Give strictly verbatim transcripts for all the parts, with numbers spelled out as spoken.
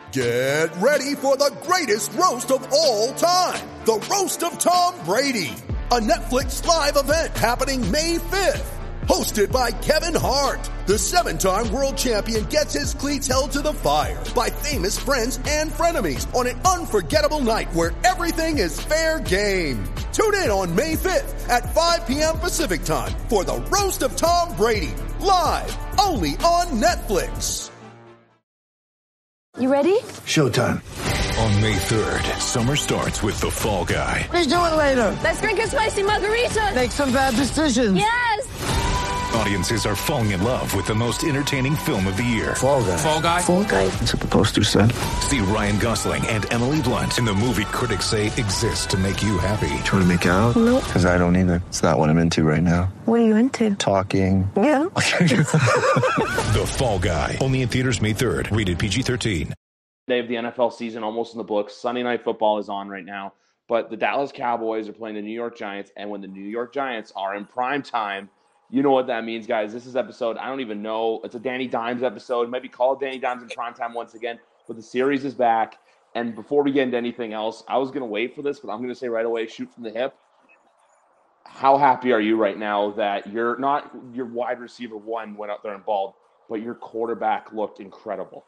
Get ready for the greatest roast of all time. The Roast of Tom Brady. A Netflix live event happening May fifth. Hosted by Kevin Hart. The seven-time world champion gets his cleats held to the fire by famous friends and frenemies on an unforgettable night where everything is fair game. Tune in on May fifth at five p.m. Pacific time for the Roast of Tom Brady. Live only on Netflix. You ready? Showtime. On May third, summer starts with The Fall Guy. Let's do it later. Let's drink a spicy margarita. Make some bad decisions. Yes! Audiences are falling in love with the most entertaining film of the year. Fall Guy. Fall Guy? Fall Guy. That's what the poster said. See Ryan Gosling and Emily Blunt in the movie critics say exists to make you happy. Trying to make it out? Nope. Because I don't either. It's not what I'm into right now. What are you into? Talking. Yeah. The Fall Guy. Only in theaters May third. Rated P G thirteen. Day of the N F L season almost in the books. Sunday Night Football is on right now. But the Dallas Cowboys are playing the New York Giants. And when the New York Giants are in prime time, you know what that means, guys. This is episode, I don't even know. It's a Danny Dimes episode. Maybe call it Danny Dimes in prime time once again. But the series is back. And before we get into anything else, I was going to wait for this, but I'm going to say right away, shoot from the hip. How happy are you right now that you're not your wide receiver one went out there and balled, but your quarterback looked incredible?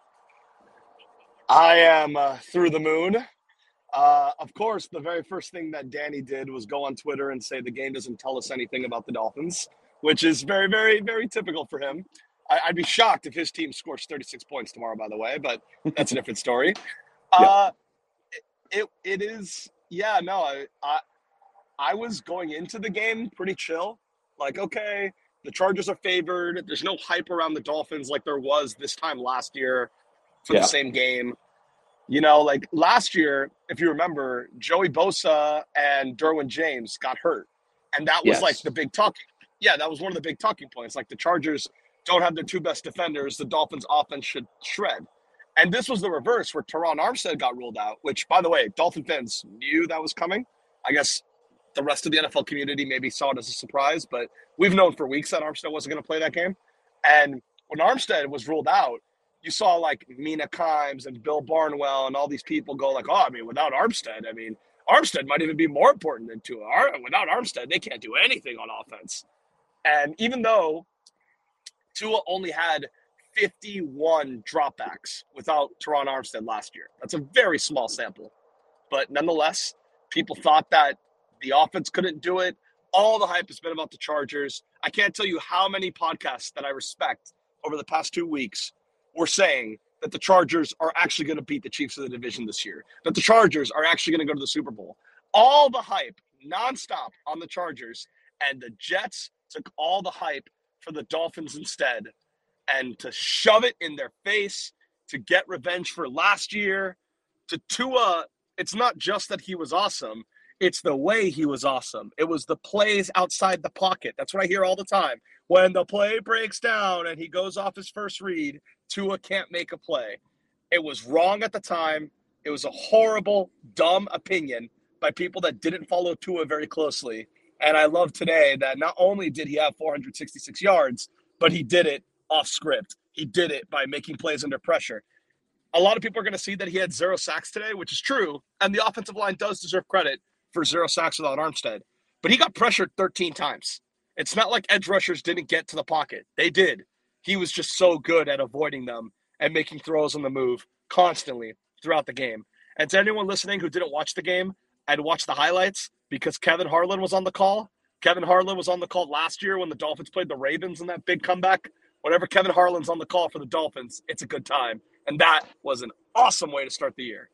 I am uh, through the moon. Uh, of course, the very first thing that Danny did was go on Twitter and say the game doesn't tell us anything about the Dolphins, which is very, very, very typical for him. I, I'd be shocked if his team scores thirty-six points tomorrow, by the way, but that's a different story. Uh, it, it is, yeah, no, I, I, I was going into the game pretty chill. Like, okay, the Chargers are favored. There's no hype around the Dolphins like there was this time last year for Yeah. the same game. You know, like last year, if you remember, Joey Bosa and Derwin James got hurt. And that was Yes. like the big talking. Yeah, that was one of the big talking points. Like the Chargers don't have their two best defenders. The Dolphins offense should shred. And this was the reverse where Teron Armstead got ruled out, which, by the way, Dolphin fans knew that was coming. I guess the rest of the N F L community maybe saw it as a surprise, but we've known for weeks that Armstead wasn't going to play that game. And when Armstead was ruled out, you saw like Mina Kimes and Bill Barnwell and all these people go like, oh, I mean, without Armstead, I mean, Armstead might even be more important than Tua. Ar- Without Armstead, they can't do anything on offense. And even though Tua only had fifty-one dropbacks without Teron Armstead last year, that's a very small sample. But nonetheless, people thought that the offense couldn't do it. All the hype has been about the Chargers. I can't tell you how many podcasts that I respect over the past two weeks were saying that the Chargers are actually going to beat the Chiefs of the division this year, that the Chargers are actually going to go to the Super Bowl. All the hype nonstop on the Chargers, and the Jets took all the hype for the Dolphins instead. And to shove it in their face, to get revenge for last year, to Tua, it's not just that he was awesome. It's the way he was awesome. It was the plays outside the pocket. That's what I hear all the time. When the play breaks down and he goes off his first read, Tua can't make a play. It was wrong at the time. It was a horrible, dumb opinion by people that didn't follow Tua very closely. And I love today that not only did he have four hundred sixty-six yards, but he did it off script. He did it by making plays under pressure. A lot of people are going to see that he had zero sacks today, which is true. And the offensive line does deserve credit for zero sacks without Armstead. But he got pressured thirteen times. It's not like edge rushers didn't get to the pocket. They did. He was just so good at avoiding them and making throws on the move constantly throughout the game. And to anyone listening who didn't watch the game, I'd watch the highlights because Kevin Harlan was on the call. Kevin Harlan was on the call last year when the Dolphins played the Ravens in that big comeback. Whenever Kevin Harlan's on the call for the Dolphins, it's a good time. And that was an awesome way to start the year.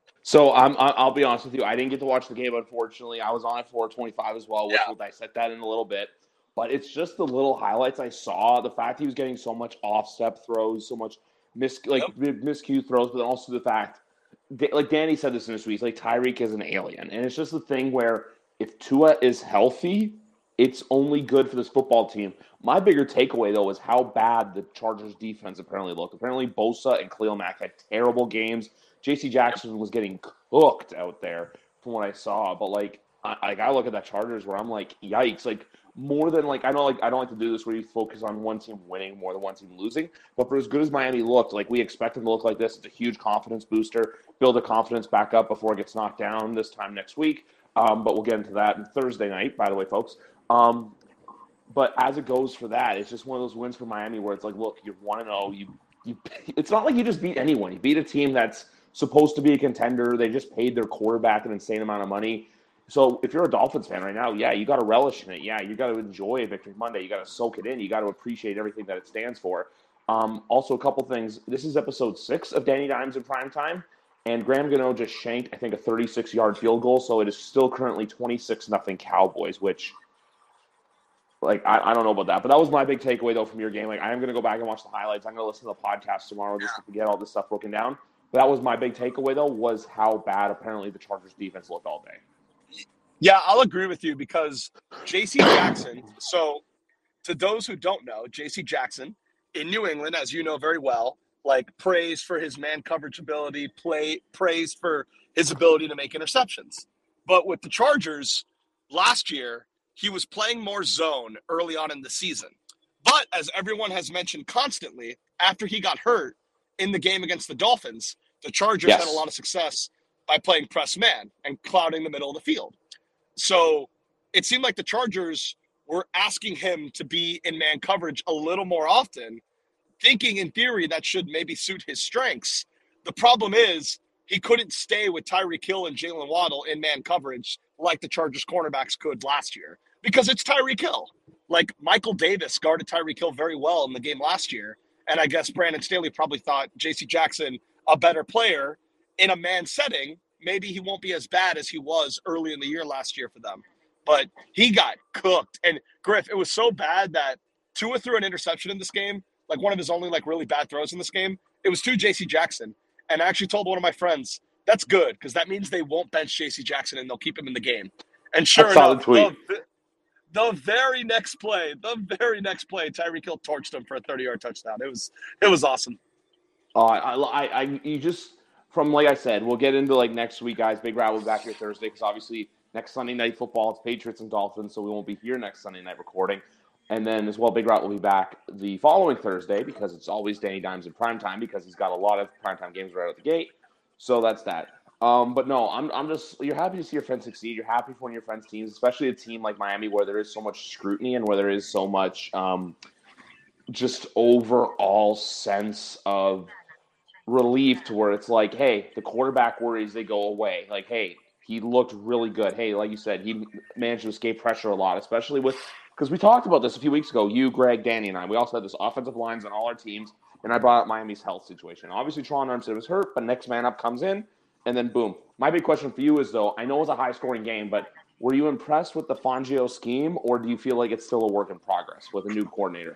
So I'm, I'll be honest with you. I didn't get to watch the game, unfortunately. I was on at four twenty-five as well, which Yeah. we'll dissect that in a little bit. But it's just the little highlights I saw. The fact he was getting so much off-step throws, so much mis like Yep. miscue throws, but then also the fact, like Danny said this in his tweets, like Tyreek is an alien. And it's just the thing where if Tua is healthy, it's only good for this football team. My bigger takeaway, though, is how bad the Chargers defense apparently looked. Apparently Bosa and Khalil Mack had terrible games. J C Jackson was getting cooked out there from what I saw. But, like, I, like I look at that Chargers where I'm like, yikes. Like, more than like I know like I don't like to do this where you focus on one team winning more than one team losing. But for as good as Miami looked, like we expect them to look like this, it's a huge confidence booster. Build their confidence back up before it gets knocked down this time next week. Um, but we'll get into that on Thursday night, by the way, folks. Um, but as it goes for that, it's just one of those wins for Miami where it's like, look, you're one and oh. You you. It's not like you just beat anyone. You beat a team that's supposed to be a contender. They just paid their quarterback an insane amount of money. So if you're a Dolphins fan right now, yeah, you got to relish in it. Yeah, you got to enjoy Victory Monday. You got to soak it in. You got to appreciate everything that it stands for. Um, also, a couple things. This is episode six of Danny Dimes in Prime Time, and Graham Gano just shanked, I think, a thirty-six-yard field goal. So it is still currently twenty-six nothing Cowboys, which, like, I, I don't know about that. But that was my big takeaway, though, from your game. Like, I am going to go back and watch the highlights. I'm going to listen to the podcast tomorrow just to get all this stuff broken down. But that was my big takeaway, though, was how bad apparently the Chargers defense looked all day. Yeah, I'll agree with you because J C Jackson, so to those who don't know, J C Jackson in New England, as you know very well, like praised for his man coverage ability, play praised for his ability to make interceptions. But with the Chargers last year, he was playing more zone early on in the season. But as everyone has mentioned constantly, after he got hurt in the game against the Dolphins, the Chargers Yes. had a lot of success by playing press man and clouding the middle of the field. So it seemed like the Chargers were asking him to be in man coverage a little more often, thinking in theory that should maybe suit his strengths. The problem is he couldn't stay with Tyreek Hill and Jalen Waddle in man coverage like the Chargers cornerbacks could last year because it's Tyreek Hill. Like Michael Davis guarded Tyreek Hill very well in the game last year. And I guess Brandon Staley probably thought J C Jackson, a better player in a man setting, maybe he won't be as bad as he was early in the year last year for them. But he got cooked. And Griff, it was so bad that Tua threw an interception in this game, like one of his only like really bad throws in this game. It was to J C Jackson. And I actually told one of my friends, that's good, because that means they won't bench J C Jackson and they'll keep him in the game. And sure I saw enough, the tweet. the, the very next play, the very next play, Tyreek Hill torched him for a thirty-yard touchdown. It was it was awesome. Uh, I, I, I, you just from like I said, we'll get into like next week, guys. Big Rat will be back here Thursday because obviously next Sunday night football it's Patriots and Dolphins, so we won't be here next Sunday night recording. And then as well, Big Rat will be back the following Thursday because it's always Danny Dimes in primetime because he's got a lot of primetime games right out the gate. So that's that. Um, but no, I'm I'm just you're happy to see your friends succeed. You're happy for one of your friends' teams, especially a team like Miami where there is so much scrutiny and where there is so much um, just overall sense of relief to where it's like, hey, the quarterback worries, they go away. Like, hey, he looked really good. Hey, like you said, he managed to escape pressure a lot, especially with because we talked about this a few weeks ago. You, Greg, Danny, and I. We also had this offensive lines on all our teams, and I brought up Miami's health situation. Obviously, Teron Armstead was hurt, but next man up comes in, and then boom. My big question for you is, though, I know it was a high-scoring game, but were you impressed with the Fangio scheme, or do you feel like it's still a work in progress with a new coordinator?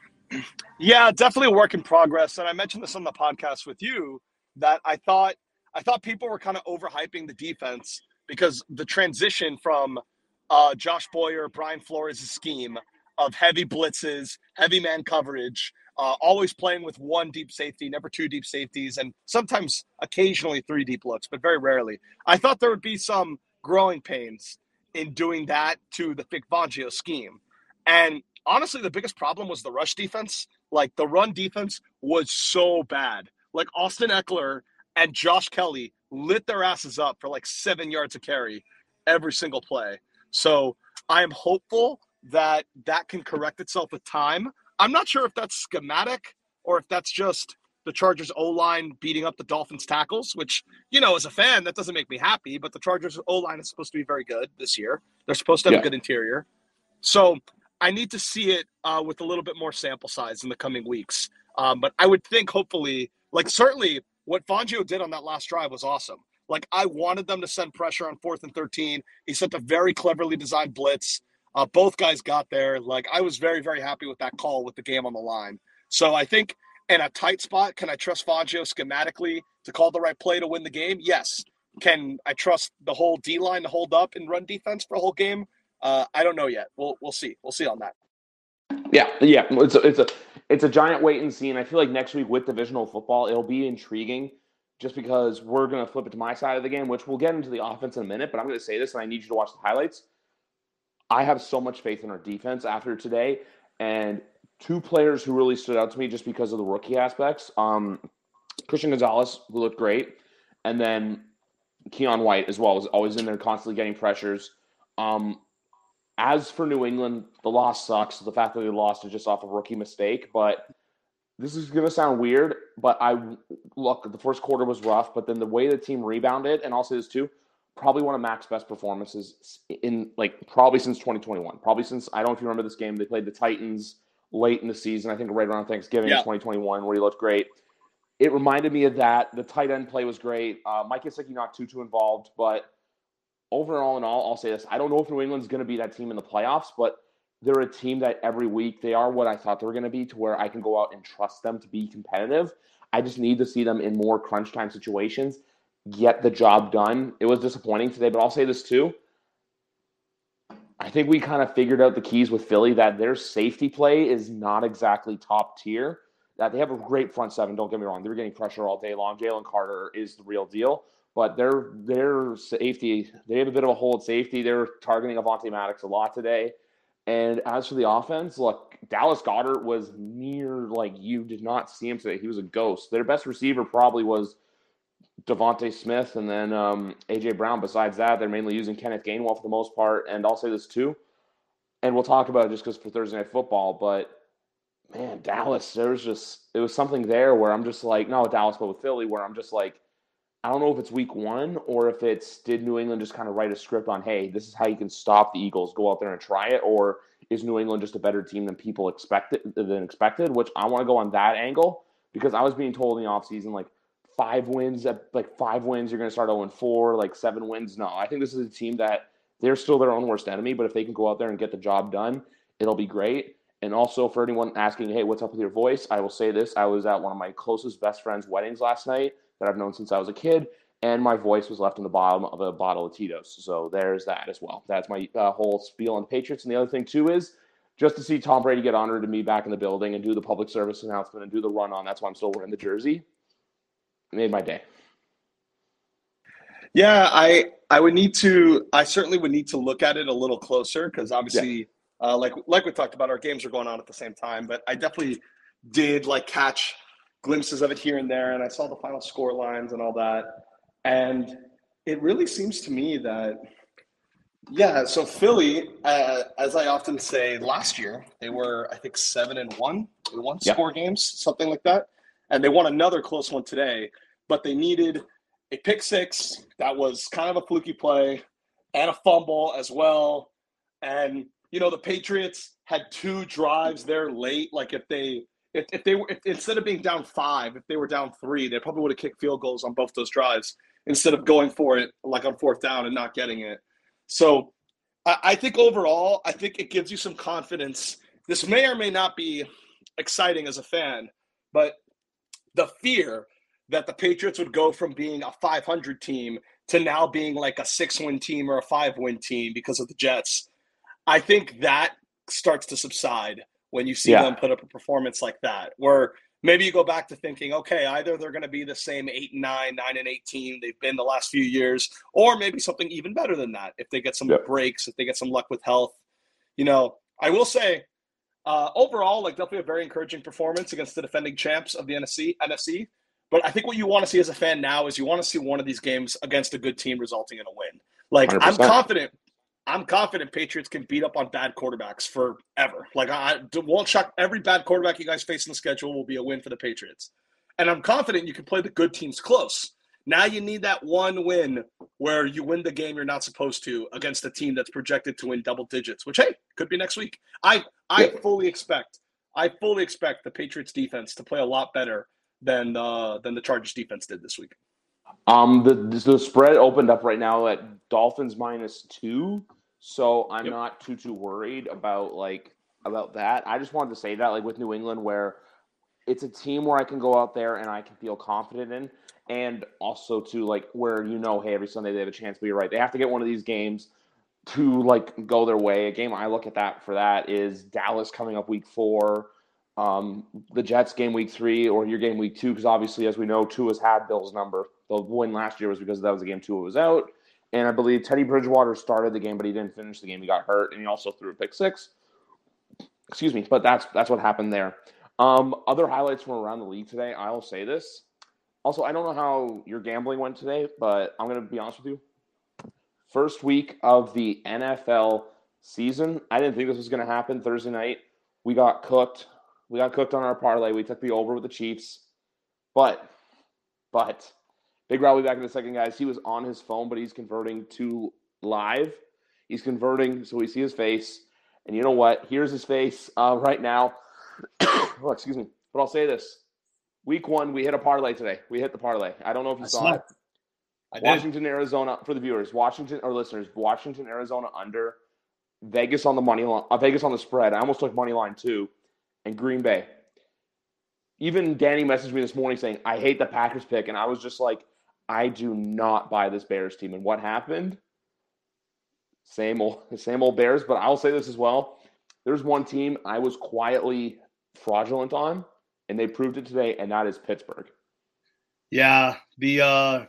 Yeah, definitely a work in progress. And I mentioned this on the podcast with you that I thought I thought people were kind of overhyping the defense because the transition from uh, Josh Boyer, Brian Flores' scheme of heavy blitzes, heavy man coverage, uh, always playing with one deep safety, never two deep safeties, and sometimes occasionally three deep looks, but very rarely. I thought there would be some growing pains in doing that to the Vic Fangio scheme. And honestly, the biggest problem was the rush defense. Like, the run defense was so bad. Like, Austin Eckler and Josh Kelly lit their asses up for like seven yards a carry every single play. So I am hopeful that that can correct itself with time. I'm not sure if that's schematic or if that's just the Chargers O-line beating up the Dolphins tackles, which, you know, as a fan, that doesn't make me happy. But the Chargers O-line is supposed to be very good this year. They're supposed to have Yeah. a good interior. So I need to see it uh, with a little bit more sample size in the coming weeks. Um, but I would think, hopefully, like certainly what Fangio did on that last drive was awesome. Like, I wanted them to send pressure on fourth and thirteen. He sent a very cleverly designed blitz. Uh, both guys got there. Like, I was very, very happy with that call with the game on the line. So I think in a tight spot, can I trust Fangio schematically to call the right play to win the game? Yes. Can I trust the whole D-line to hold up and run defense for a whole game? Uh, I don't know yet. We'll we'll see. We'll see on that. Yeah, yeah. It's a, it's a it's a giant wait and see, and I feel like next week with divisional football, it'll be intriguing just because we're going to flip it to my side of the game, which we'll get into the offense in a minute, but I'm going to say this, and I need you to watch the highlights. I have so much faith in our defense after today, and two players who really stood out to me just because of the rookie aspects. Um, Christian Gonzalez, who looked great, and then Keon White as well, was always in there constantly getting pressures. Um, as for New England, the loss sucks. The fact that they lost is just off a rookie mistake, but this is going to sound weird, but I look, the first quarter was rough, but then the way the team rebounded, and I'll say this too, probably one of Mac's best performances in like probably since twenty twenty-one. Probably since, I don't know if you remember this game, they played the Titans late in the season, I think right around Thanksgiving Yeah. in twenty twenty-one, where he looked great. It reminded me of that. The tight end play was great. Uh, Mike Gesicki not too, too involved, but overall in all, I'll say this. I don't know if New England's going to be that team in the playoffs, but they're a team that every week they are what I thought they were going to be, to where I can go out and trust them to be competitive. I just need to see them in more crunch time situations, get the job done. It was disappointing today, but I'll say this too. I think we kind of figured out the keys with Philly, that their safety play is not exactly top tier. That they have a great front seven, don't get me wrong. They're getting pressure all day long. Jalen Carter is the real deal. But their their safety, they have a bit of a hole at safety. They're targeting Avonte Maddox a lot today. And as for the offense, look, Dallas Goedert was near, like, you did not see him today. He was a ghost. Their best receiver probably was Devontae Smith and then um, A J Brown. Besides that, they're mainly using Kenneth Gainwell for the most part. And I'll say this too, and we'll talk about it just because for Thursday Night Football, but man, Dallas, there was just, it was something there where I'm just like, not with Dallas, but with Philly, where I'm just like, I don't know if it's week one or if it's, did New England just kind of write a script on, hey, this is how you can stop the Eagles, go out there and try it, or is New England just a better team than people expected, than expected, which I want to go on that angle, because I was being told in the offseason, like, five wins, at like five wins, you're going to start oh and four, like seven wins. No, I think this is a team that they're still their own worst enemy, but if they can go out there and get the job done, it'll be great. And also for anyone asking, hey, what's up with your voice? I will say this. I was at one of my closest best friends' weddings last night that I've known since I was a kid, and my voice was left in the bottom of a bottle of Tito's. So there's that as well. That's my uh, whole spiel on the Patriots. And the other thing, too, is just to see Tom Brady get honored and me back in the building and do the public service announcement and do the run-on. That's why I'm still wearing the jersey. It made my day. Yeah, I I would need to – I certainly would need to look at it a little closer because obviously yeah. – Uh, like like we talked about, our games are going on at the same time, but I definitely did like catch glimpses of it here and there, and I saw the final score lines and all that. And it really seems to me that, yeah, so Philly, uh, as I often say, last year they were, I think, seven and one. They won yeah. score games, something like that, and they won another close one today. But they needed a pick six that was kind of a fluky play and a fumble as well, and you know, the Patriots had two drives there late. Like if they, if, if they were, if, instead of being down five, if they were down three, they probably would have kicked field goals on both those drives instead of going for it like on fourth down and not getting it. So I, I think overall, I think it gives you some confidence. This may or may not be exciting as a fan, but the fear that the Patriots would go from being a five hundred team to now being like a six-win team or a five-win team because of the Jets, I think that starts to subside when you see yeah. them put up a performance like that, where maybe you go back to thinking, okay, either they're going to be the same eight and nine, nine and eight team they've been the last few years, or maybe something even better than that if they get some yep. breaks, if they get some luck with health. You know, I will say, uh, overall, like definitely a very encouraging performance against the defending champs of the N F C. N F C. But I think what you want to see as a fan now is you want to see one of these games against a good team resulting in a win. Like one hundred percent. I'm confident. I'm confident Patriots can beat up on bad quarterbacks forever. Like, I won't shock. Every bad quarterback you guys face in the schedule will be a win for the Patriots. And I'm confident you can play the good teams close. Now you need that one win where you win the game you're not supposed to against a team that's projected to win double digits, which, hey, could be next week. I I yeah. fully expect I fully expect the Patriots defense to play a lot better than uh, than the Chargers defense did this week. Um, the the spread opened up right now at Dolphins minus two. So I'm yep. not too, too worried about like about that. I just wanted to say that, like with New England, where it's a team where I can go out there and I can feel confident in, and also to like where, you know, hey, every Sunday they have a chance, but you're right. They have to get one of these games to like go their way. A game I look at that for that is Dallas coming up week four, um, the Jets game week three, or your game week two, because obviously, as we know, Tua's had Bill's number. The win last year was because that was the game Tua was out. And I believe Teddy Bridgewater started the game, but he didn't finish the game. He got hurt, and he also threw a pick six. Excuse me, but that's that's what happened there. Um, other highlights from around the league today, I will say this. Also, I don't know how your gambling went today, but I'm going to be honest with you. First week of the N F L season, I didn't think this was going to happen Thursday night. We got cooked. We got cooked on our parlay. We took the over with the Chiefs. But, but, Big Rob will be back in a second, guys. He was on his phone, but he's converting to live. He's converting so we see his face. And you know what? Here's his face uh, right now. Oh, excuse me. But I'll say this. Week one, we hit a parlay today. We hit the parlay. I don't know if you I saw it. I Washington, did. Arizona, for the viewers, Washington, or listeners, Washington, Arizona under, Vegas on the money line, uh, Vegas on the spread. I almost took money line too, and Green Bay. Even Danny messaged me this morning saying, I hate the Packers pick. And I was just like, I do not buy this Bears team. And what happened? Same old, same old Bears, but I'll say this as well. There's one team I was quietly fraudulent on, and they proved it today, and that is Pittsburgh. Yeah, the uh,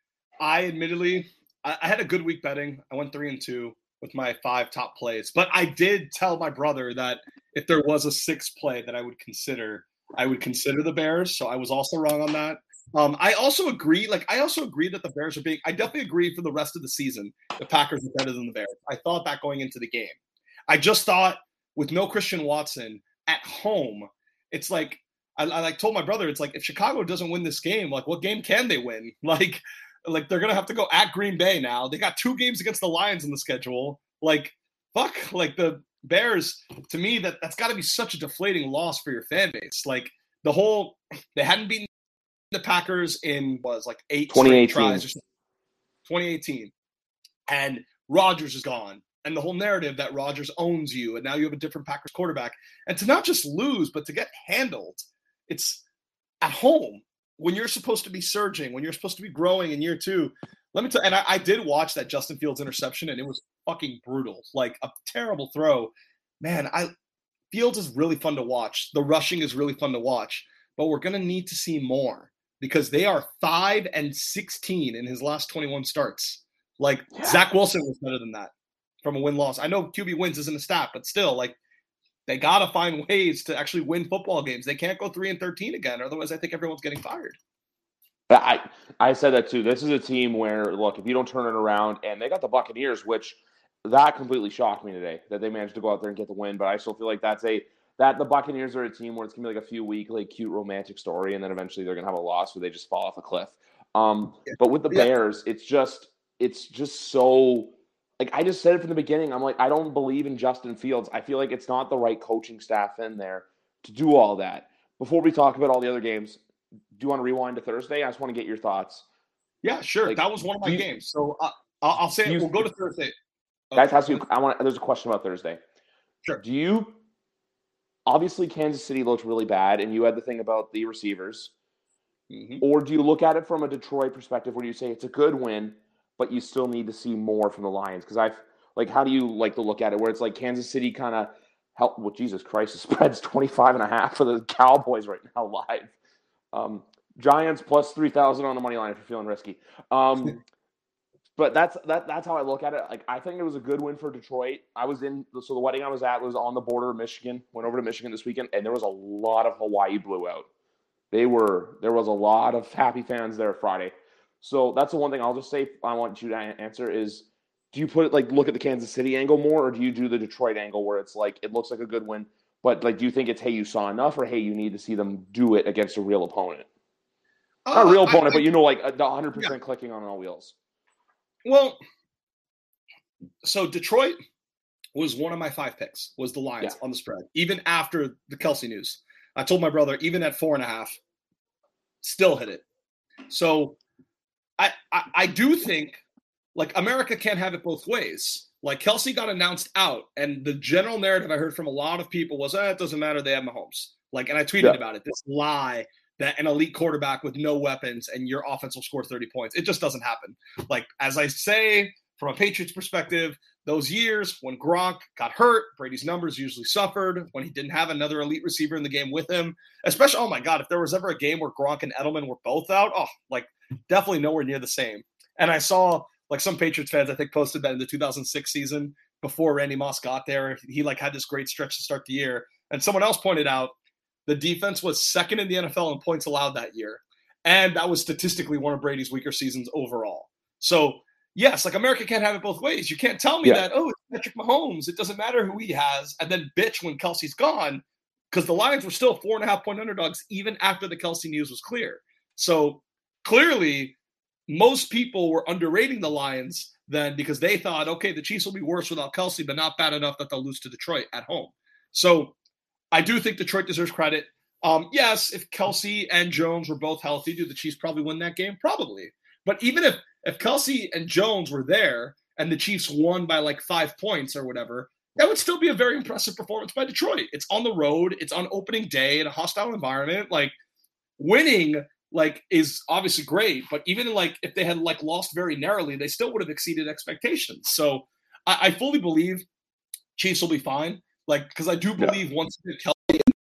I admittedly I, I had a good week betting. I went three and two with my five top plays, but I did tell my brother that if there was a sixth play that I would consider, I would consider the Bears. So I was also wrong on that. Um, I also agree. Like I also agree that the Bears are being. I definitely agree for the rest of the season, the Packers are better than the Bears. I thought that going into the game. I just thought with no Christian Watson at home, it's like I, I like told my brother, it's like if Chicago doesn't win this game, like what game can they win? Like, like they're gonna have to go at Green Bay now. They got two games against the Lions in the schedule. Like, fuck, like the Bears. To me, that that's got to be such a deflating loss for your fan base. Like the whole, they hadn't beaten the Packers in was like eight straight tries or something. twenty eighteen, and Rodgers is gone, and the whole narrative that Rodgers owns you, and now you have a different Packers quarterback, and to not just lose but to get handled. It's at home when you're supposed to be surging, when you're supposed to be growing in year two. Let me tell you, and I, I did watch that Justin Fields interception, and it was fucking brutal, like a terrible throw. Man, I Fields is really fun to watch. The rushing is really fun to watch, but we're gonna need to see more. Because they are five and sixteen in his last twenty-one starts. Like yeah. Zach Wilson was better than that from a win-loss. I know Q B wins isn't a stat, but still, like they gotta find ways to actually win football games. They can't go three and thirteen again, otherwise I think everyone's getting fired. I I said that too. This is a team where look, if you don't turn it around, and they got the Buccaneers, which that completely shocked me today that they managed to go out there and get the win. But I still feel like that's a That the Buccaneers are a team where it's going to be like a few week, like cute romantic story, and then eventually they're going to have a loss where they just fall off a cliff. Um, yeah. But with the yeah. Bears, it's just it's just so like I just said it from the beginning. I'm like, I don't believe in Justin Fields. I feel like it's not the right coaching staff in there to do all that. Before we talk about all the other games, do you want to rewind to Thursday? I just want to get your thoughts. Yeah, sure. Like, that was one of my you, games. So uh, I'll, I'll say it. We'll go to Thursday. Guys, okay. has to, I want. There's a question about Thursday. Sure. Do you? Obviously, Kansas City looked really bad, and you had the thing about the receivers. Mm-hmm. Or do you look at it from a Detroit perspective where you say it's a good win, but you still need to see more from the Lions? Because I've like, how do you like to look at it where it's like Kansas City kind of help? Well, Jesus Christ, the spread's twenty-five and a half for the Cowboys right now live. Um, Giants plus three thousand on the money line if you're feeling risky. Um, but that's that. That's how I look at it. Like I think it was a good win for Detroit. I was in so the wedding I was at was on the border of Michigan. Went over to Michigan this weekend, and there was a lot of Hawaii Blue out. They were there was a lot of happy fans there Friday. So that's the one thing I'll just say I want you to answer is, do you put it like look at the Kansas City angle more, or do you do the Detroit angle where it's like it looks like a good win, but like do you think it's hey you saw enough, or hey you need to see them do it against a real opponent? Uh, Not a real opponent, I, I, but you know like the one hundred percent yeah. clicking on all wheels. Well, so Detroit was one of my five picks, was the Lions yeah. on the spread, even after the Kelsey news. I told my brother, even at four and a half, still hit it. So I, I, I do think, like, America can't have it both ways. Like, Kelsey got announced out, and the general narrative I heard from a lot of people was, eh, it doesn't matter, they have Mahomes. Like, and I tweeted yeah. about it, this lie that an elite quarterback with no weapons and your offense will score thirty points. It just doesn't happen. Like, as I say, from a Patriots perspective, those years when Gronk got hurt, Brady's numbers usually suffered when he didn't have another elite receiver in the game with him. Especially, oh my God, if there was ever a game where Gronk and Edelman were both out, oh, like definitely nowhere near the same. And I saw like some Patriots fans, I think, posted that in the two thousand six season before Randy Moss got there. He like had this great stretch to start the year. And someone else pointed out the defense was second in the N F L in points allowed that year. And that was statistically one of Brady's weaker seasons overall. So, yes, like America can't have it both ways. You can't tell me Yeah. that, oh, it's Patrick Mahomes. It doesn't matter who he has. And then bitch when Kelsey's gone, because the Lions were still four and a half point underdogs even after the Kelsey news was clear. So clearly, most people were underrating the Lions then because they thought, okay, the Chiefs will be worse without Kelsey, but not bad enough that they'll lose to Detroit at home. So I do think Detroit deserves credit. Um, yes, if Kelsey and Jones were both healthy, do the Chiefs probably win that game? Probably. But even if if Kelsey and Jones were there and the Chiefs won by like five points or whatever, that would still be a very impressive performance by Detroit. It's on the road. It's on opening day in a hostile environment. Like winning like is obviously great, but even like if they had like lost very narrowly, they still would have exceeded expectations. So I, I fully believe Chiefs will be fine. Like, because I do believe yeah. once you get Kelsey in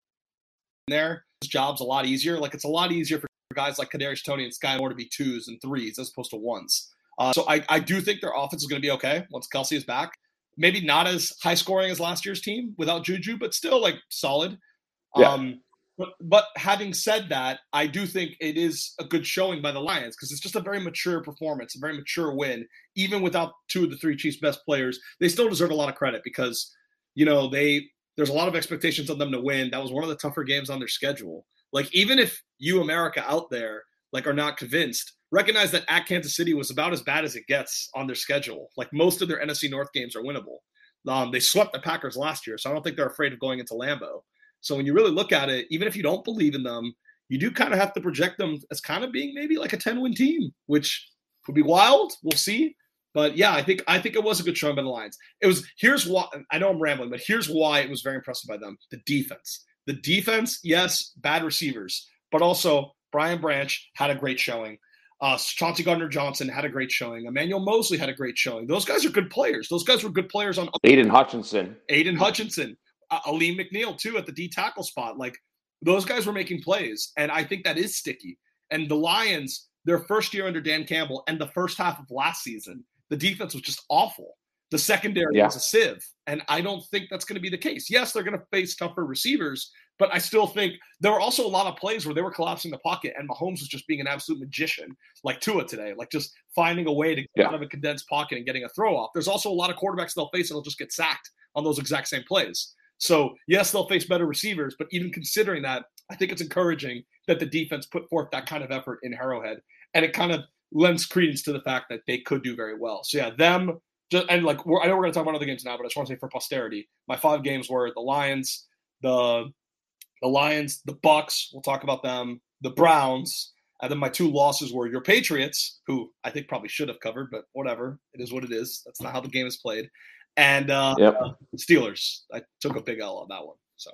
there, his job's a lot easier. Like, it's a lot easier for guys like Kadarius Toney and Sky Moore to be twos and threes as opposed to ones. Uh, so I, I do think their offense is going to be okay once Kelsey is back. Maybe not as high scoring as last year's team without Juju, but still like solid. Yeah. Um, but, but having said that, I do think it is a good showing by the Lions because it's just a very mature performance, a very mature win. Even without two of the three Chiefs' best players, they still deserve a lot of credit because, you know, they there's a lot of expectations on them to win. That was one of the tougher games on their schedule. Like, even if you, America, out there, like, are not convinced, recognize that at Kansas City was about as bad as it gets on their schedule. Like, most of their N F C North games are winnable. Um, they swept the Packers last year, so I don't think they're afraid of going into Lambeau. So when you really look at it, even if you don't believe in them, you do kind of have to project them as kind of being maybe like a ten-win team, which would be wild. We'll see. But yeah, I think I think it was a good showing by the Lions. It was here's why I know I'm rambling, but here's why it was very impressive by them. The defense. The defense, yes, bad receivers, but also Brian Branch had a great showing. Uh, Chauncey Gardner-Johnson had a great showing. Emmanuel Mosley had a great showing. Those guys are good players. Those guys were good players on Aiden Hutchinson. Aiden Hutchinson. Uh, Aleem McNeil, too, at the D tackle spot. Like, those guys were making plays, and I think that is sticky. And the Lions, their first year under Dan Campbell and the first half of last season, the defense was just awful. The secondary yeah. was a sieve, and I don't think that's going to be the case. Yes, they're going to face tougher receivers, but I still think there were also a lot of plays where they were collapsing the pocket, and Mahomes was just being an absolute magician, like Tua today, like just finding a way to get yeah. out of a condensed pocket and getting a throw off. There's also a lot of quarterbacks they'll face that'll just get sacked on those exact same plays. So, yes, they'll face better receivers, but even considering that, I think it's encouraging that the defense put forth that kind of effort in Arrowhead, and it kind of lends credence to the fact that they could do very well. So, yeah, them, just, and like, we're, I know we're going to talk about other games now, but I just want to say for posterity, my five games were the Lions, the the Lions, the Bucks, we'll talk about them, the Browns, and then my two losses were your Patriots, who I think probably should have covered, but whatever, it is what it is. That's not how the game is played. And uh, yep. uh, Steelers. I took a big L on that one. So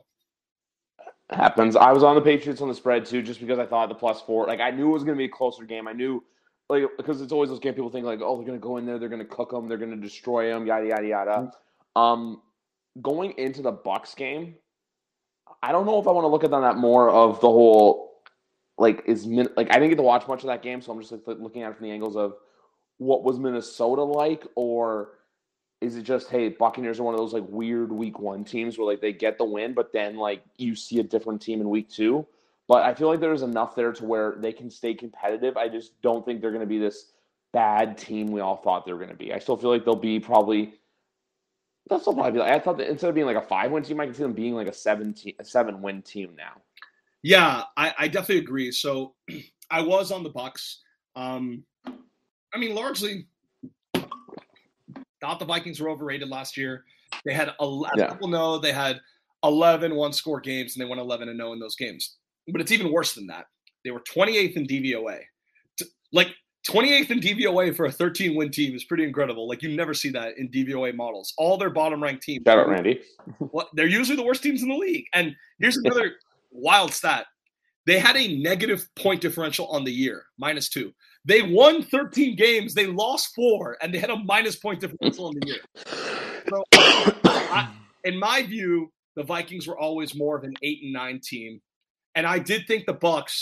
happens. I was on the Patriots on the spread too, just because I thought the plus four. Like I knew it was going to be a closer game. I knew, like, because it's always those game people think like, oh, they're going to go in there, they're going to cook them, they're going to destroy them, yada yada yada. Mm-hmm. Um, going into the Bucks game, I don't know if I want to look at that more of the whole, like, is min- like I didn't get to watch much of that game, so I'm just like looking at it from the angles of what was Minnesota like, or is it just, hey, Buccaneers are one of those, like, weird week one teams where, like, they get the win, but then, like, you see a different team in week two? But I feel like there's enough there to where they can stay competitive. I just don't think they're going to be this bad team we all thought they were going to be. I still feel like they'll be probably – they'll still probably be like – I thought that instead of being, like, a five-win team, I could see them being, like, a seven te- a seven-win team now. Yeah, I, I definitely agree. So I was on the Bucks. Um, I mean, largely – thought the Vikings were overrated last year. They had, as yeah. people know, they had eleven one-score games, and they went eleven and oh in those games. But it's even worse than that. They were twenty-eighth in D V O A. Like, twenty-eighth in D V O A for a thirteen-win team is pretty incredible. Like, you never see that in D V O A models. All their bottom-ranked teams. Shout out, Randy. Well, they're usually the worst teams in the league. And here's another wild stat. They had a negative point differential on the year, minus two. They won thirteen games, they lost four, and they had a minus point differential on the year. So, I, in my view, the Vikings were always more of an eight and nine team. And I did think the Bucks,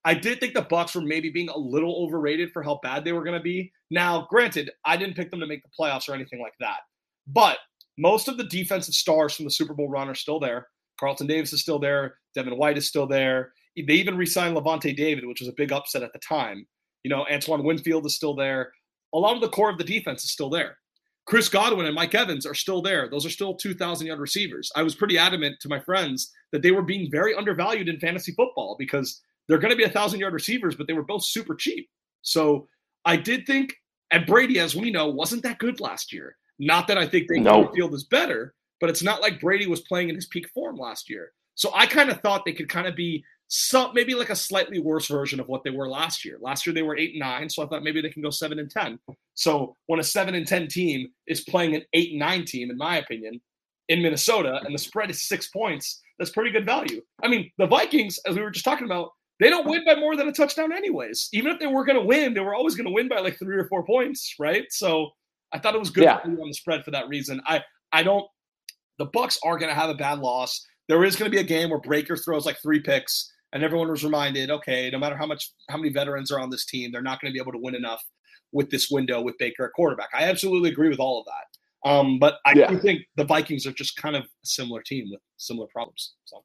I did think the Bucs were maybe being a little overrated for how bad they were going to be. Now, granted, I didn't pick them to make the playoffs or anything like that. But most of the defensive stars from the Super Bowl run are still there. Carlton Davis is still there. Devin White is still there. They even re-signed Levante David, which was a big upset at the time. You know, Antoine Winfield is still there. A lot of the core of the defense is still there. Chris Godwin and Mike Evans are still there. Those are still two thousand-yard receivers. I was pretty adamant to my friends that they were being very undervalued in fantasy football because they're going to be one thousand-yard receivers, but they were both super cheap. So I did think, and Brady, as we know, wasn't that good last year. Not that I think Baker No. Mayfield is better, but it's not like Brady was playing in his peak form last year. So I kind of thought they could kind of be some, maybe like a slightly worse version of what they were last year. Last year they were eight and nine, so I thought maybe they can go seven and ten. So when a seven and ten team is playing an eight and nine team, in my opinion, in Minnesota, and the spread is six points, that's pretty good value. I mean, the Vikings, as we were just talking about, they don't win by more than a touchdown anyways. Even if they were going to win, they were always going to win by like three or four points, right? So I thought it was good Yeah. value on the spread for that reason. I, I don't – the Bucs are going to have a bad loss. There is going to be a game where Breaker throws like three picks, and everyone was reminded, okay, no matter how much how many veterans are on this team, they're not going to be able to win enough with this window with Baker at quarterback. I absolutely agree with all of that. Um, but I Yeah. do think the Vikings are just kind of a similar team with similar problems. So.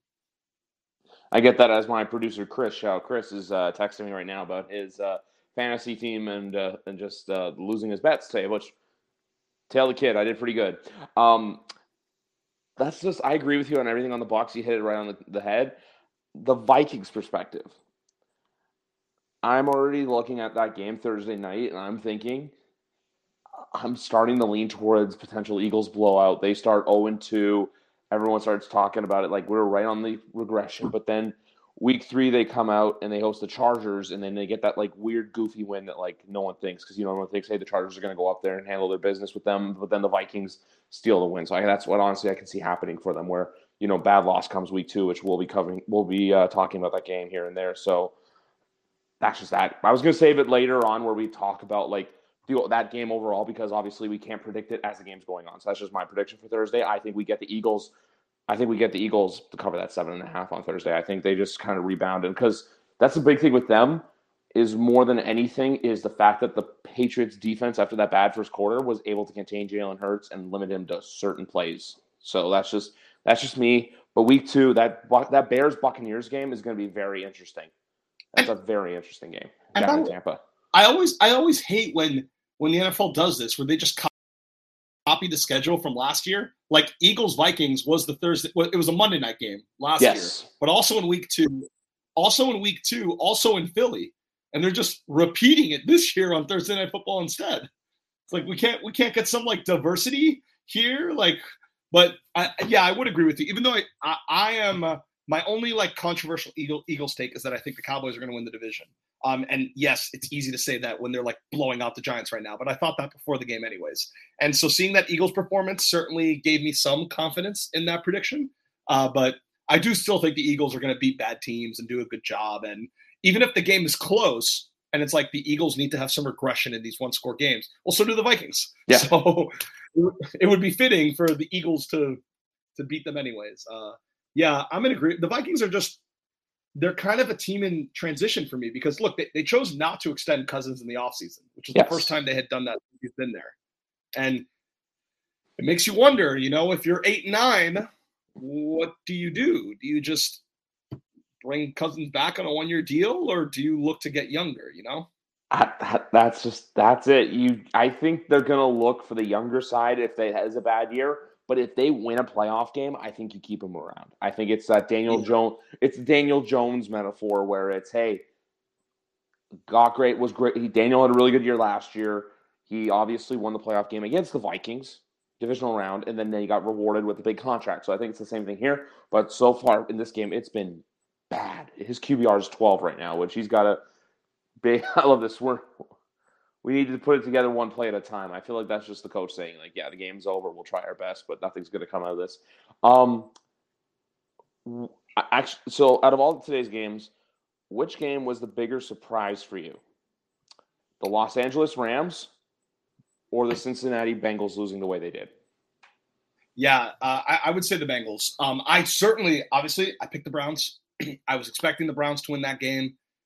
I get that as my producer, Chris Shaw. Chris is uh, texting me right now about his uh, fantasy team and uh, and just uh, losing his bets today, which, tell the kid, I did pretty good. Um, that's just, I agree with you on everything on the Bucs. You hit it right on the, the head. The Vikings perspective. I'm already looking at that game Thursday night, and I'm thinking, I'm starting to lean towards potential Eagles blowout. They start oh and two. Everyone starts talking about it like we're right on the regression. But then week three, they come out and they host the Chargers, and then they get that like weird, goofy win that like no one thinks, because you know, everyone thinks, hey, the Chargers are going to go up there and handle their business with them, but then the Vikings steal the win. So I, that's what honestly I can see happening for them, where, you know, bad loss comes week two, which we'll be covering. We'll be uh, talking about that game here and there. So that's just that. I was going to save it later on where we talk about like the, that game overall, because obviously we can't predict it as the game's going on. So that's just my prediction for Thursday. I think we get the Eagles. I think we get the Eagles to cover that seven and a half on Thursday. I think they just kind of rebounded, because that's the big thing with them is more than anything is the fact that the Patriots defense after that bad first quarter was able to contain Jalen Hurts and limit him to certain plays. So that's just, that's just me. But week two, that that Bears Buccaneers game is going to be very interesting. That's a very interesting game down in Tampa. I always, I always hate when when the N F L does this, where they just copy the schedule from last year. Like Eagles Vikings was the Thursday. Well, it was a Monday night game last Yes. year, but also in week two, also in week two, also in Philly, and they're just repeating it this year on Thursday Night Football instead. It's like we can't we can't get some like diversity here, like. But I, yeah, I would agree with you. Even though I I, I am uh, my only like controversial Eagle Eagles take is that I think the Cowboys are going to win the division. Um, and yes, it's easy to say that when they're like blowing out the Giants right now, but I thought that before the game anyways. And so seeing that Eagles performance certainly gave me some confidence in that prediction. Uh, but I do still think the Eagles are going to beat bad teams and do a good job. And even if the game is close and it's like the Eagles need to have some regression in these one score games, well, so do the Vikings. Yeah. So it would be fitting for the Eagles to, to beat them anyways. Uh, yeah, I'm in agree. The Vikings are just, they're kind of a team in transition for me because, look, they, they chose not to extend Cousins in the offseason, which is Yes. the first time they had done that since he's been there. And it makes you wonder, you know, if you're eight and nine, what do you do? Do you just bring Cousins back on a one-year deal, or do you look to get younger, you know? I, that, that's just that's it. You, I think they're gonna look for the younger side if they has a bad year. But if they win a playoff game, I think you keep them around. I think it's that Daniel Yeah. Jones. It's Daniel Jones metaphor where it's, hey, got great, was great. He, Daniel had a really good year last year. He obviously won the playoff game against the Vikings, divisional round, and then they got rewarded with a big contract. So I think it's the same thing here. But so far in this game, it's been bad. His Q B R is twelve right now, which he's got a big. I love this. We're we need to put it together one play at a time. I feel like that's just the coach saying, like, yeah, the game's over. We'll try our best, but nothing's going to come out of this. Um, actually, so out of all today's games, which game was the bigger surprise for you? The Los Angeles Rams or the Cincinnati Bengals losing the way they did? Yeah, uh, I, I would say the Bengals. Um, I certainly, obviously, I picked the Browns. I was expecting the Browns to win that game.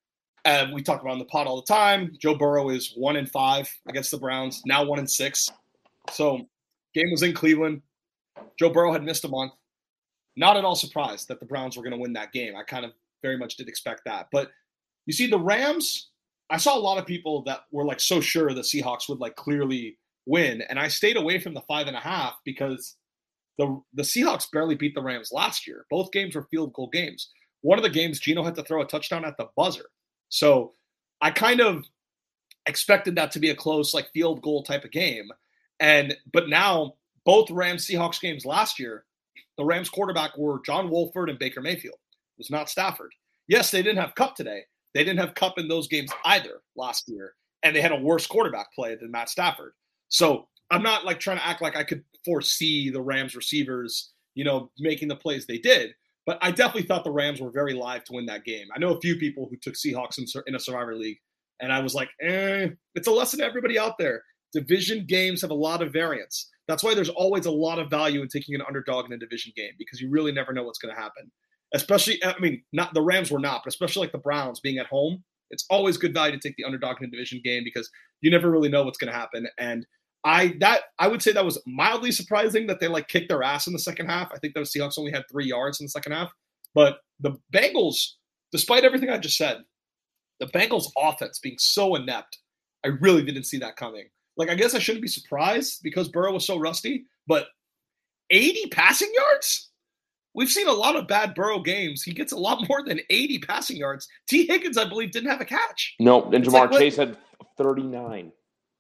Uh, we talk about on the pod all the time. Joe Burrow is one and five against the Browns, now one and six. So game was in Cleveland. Joe Burrow had missed a month. Not at all surprised that the Browns were going to win that game. I kind of very much did expect that. But you see the Rams, I saw a lot of people that were like so sure the Seahawks would like clearly win. And I stayed away from the five and a half because the the Seahawks barely beat the Rams last year. Both games were field goal games. One of the games, Geno had to throw a touchdown at the buzzer. So I kind of expected that to be a close like field goal type of game. And but now both Rams Seahawks games last year, the Rams quarterback were John Wolford and Baker Mayfield. It was not Stafford. Yes, they didn't have Kupp today. They didn't have Kupp in those games either last year. And they had a worse quarterback play than Matt Stafford. So I'm not like trying to act like I could foresee the Rams receivers, you know, making the plays they did. But I definitely thought the Rams were very live to win that game. I know a few people who took Seahawks in, in a Survivor League. And I was like, eh, it's a lesson to everybody out there. Division games have a lot of variance. That's why there's always a lot of value in taking an underdog in a division game because you really never know what's going to happen. Especially, I mean, not the Rams were not, but especially like the Browns being at home. It's always good value to take the underdog in a division game because you never really know what's going to happen. And I that I would say that was mildly surprising that they like kicked their ass in the second half. I think those Seahawks only had three yards in the second half. But the Bengals, despite everything I just said, the Bengals offense being so inept, I really didn't see that coming. Like, I guess I shouldn't be surprised because Burrow was so rusty, but eighty passing yards? We've seen a lot of bad Burrow games. He gets a lot more than eighty passing yards. T. Higgins, I believe, didn't have a catch. No, and Jamar like, Chase had thirty-nine.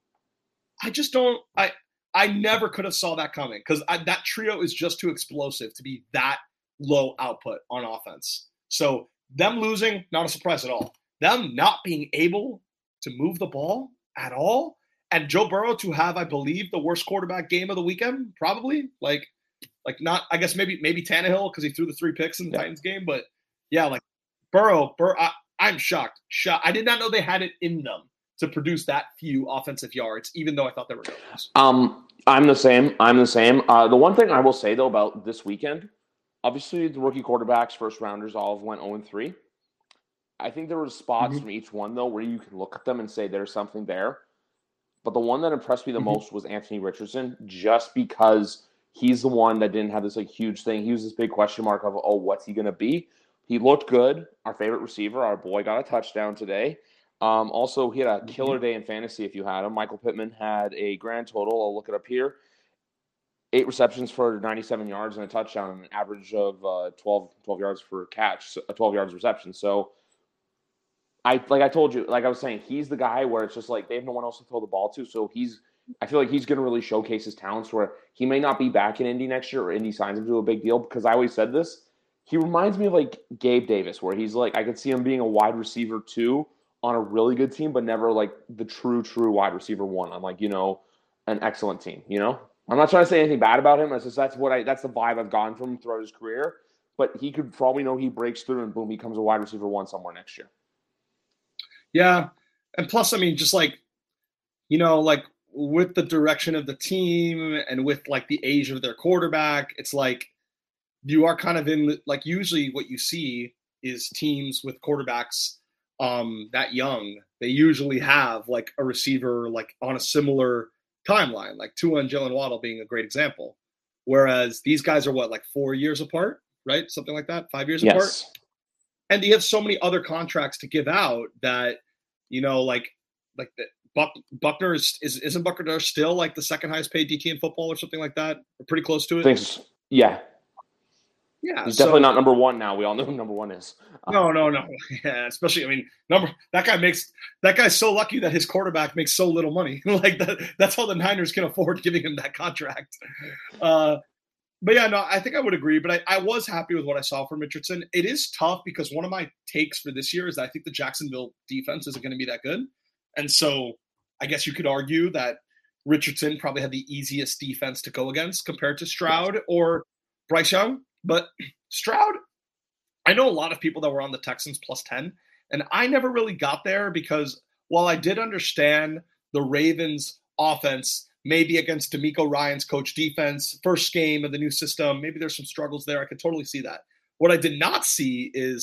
I just don't – I I never could have saw that coming because that trio is just too explosive to be that low output on offense. So them losing, not a surprise at all. Them not being able to move the ball at all, and Joe Burrow to have, I believe, the worst quarterback game of the weekend, probably. Like, like not, I guess maybe maybe Tannehill because he threw the three picks in the yeah. Titans game. But, yeah, like Burrow, Burrow I, I'm shocked. shocked. I did not know they had it in them to produce that few offensive yards, even though I thought they were good ones. Um, I'm the same. I'm the same. Uh, the one thing I will say, though, about this weekend, obviously the rookie quarterbacks, first-rounders, all went oh and three. I think there were spots mm-hmm. from each one, though, where you can look at them and say there's something there. But the one that impressed me the mm-hmm. most was Anthony Richardson, just because he's the one that didn't have this like huge thing. He was this big question mark of, oh, what's he going to be? He looked good. Our favorite receiver, our boy, got a touchdown today. Um, also, he had a killer day in fantasy if you had him. Michael Pittman had a grand total. I'll look it up here. Eight receptions for ninety-seven yards and a touchdown, and an average of uh, twelve, twelve yards for catch, so, uh, twelve yards reception. So, I like I told you, like I was saying, he's the guy where it's just like they have no one else to throw the ball to. So he's, I feel like he's going to really showcase his talents where he may not be back in Indy next year or Indy signs him to a big deal because I always said this. He reminds me of like Gabe Davis, where he's like, I could see him being a wide receiver too on a really good team, but never like the true, true wide receiver one on like, you know, an excellent team, you know? I'm not trying to say anything bad about him. It's just that's what I that's the vibe I've gotten from him throughout his career. But he could probably know he breaks through and boom, he becomes a wide receiver one somewhere next year. Yeah. And plus, I mean, just like, you know, like with the direction of the team and with like the age of their quarterback, it's like you are kind of in like usually what you see is teams with quarterbacks um, that young. They usually have like a receiver like on a similar timeline, like Tua and Jalen Waddle being a great example. Whereas these guys are what, like four years apart, right? Something like that, five years yes. apart. And you have so many other contracts to give out that, you know, like like the, Buck, Buckner is, is isn't Buckner still like the second highest paid D T in football or something like that? Or pretty close to it. Thanks. Yeah. Yeah. He's so, definitely not number one now. We all know who number one is. Uh, no, no, no. Yeah, especially I mean, number that guy makes that guy's so lucky that his quarterback makes so little money. Like that, that's how the Niners can afford giving him that contract. Uh, But yeah, no, I think I would agree. But I, I was happy with what I saw from Richardson. It is tough because one of my takes for this year is that I think the Jacksonville defense isn't going to be that good. And so I guess you could argue that Richardson probably had the easiest defense to go against compared to Stroud or Bryce Young. But Stroud, I know a lot of people that were on the Texans plus ten, and I never really got there because while I did understand the Ravens offense maybe against DeMeco Ryans' coach defense, first game of the new system. Maybe there's some struggles there. I could totally see that. What I did not see is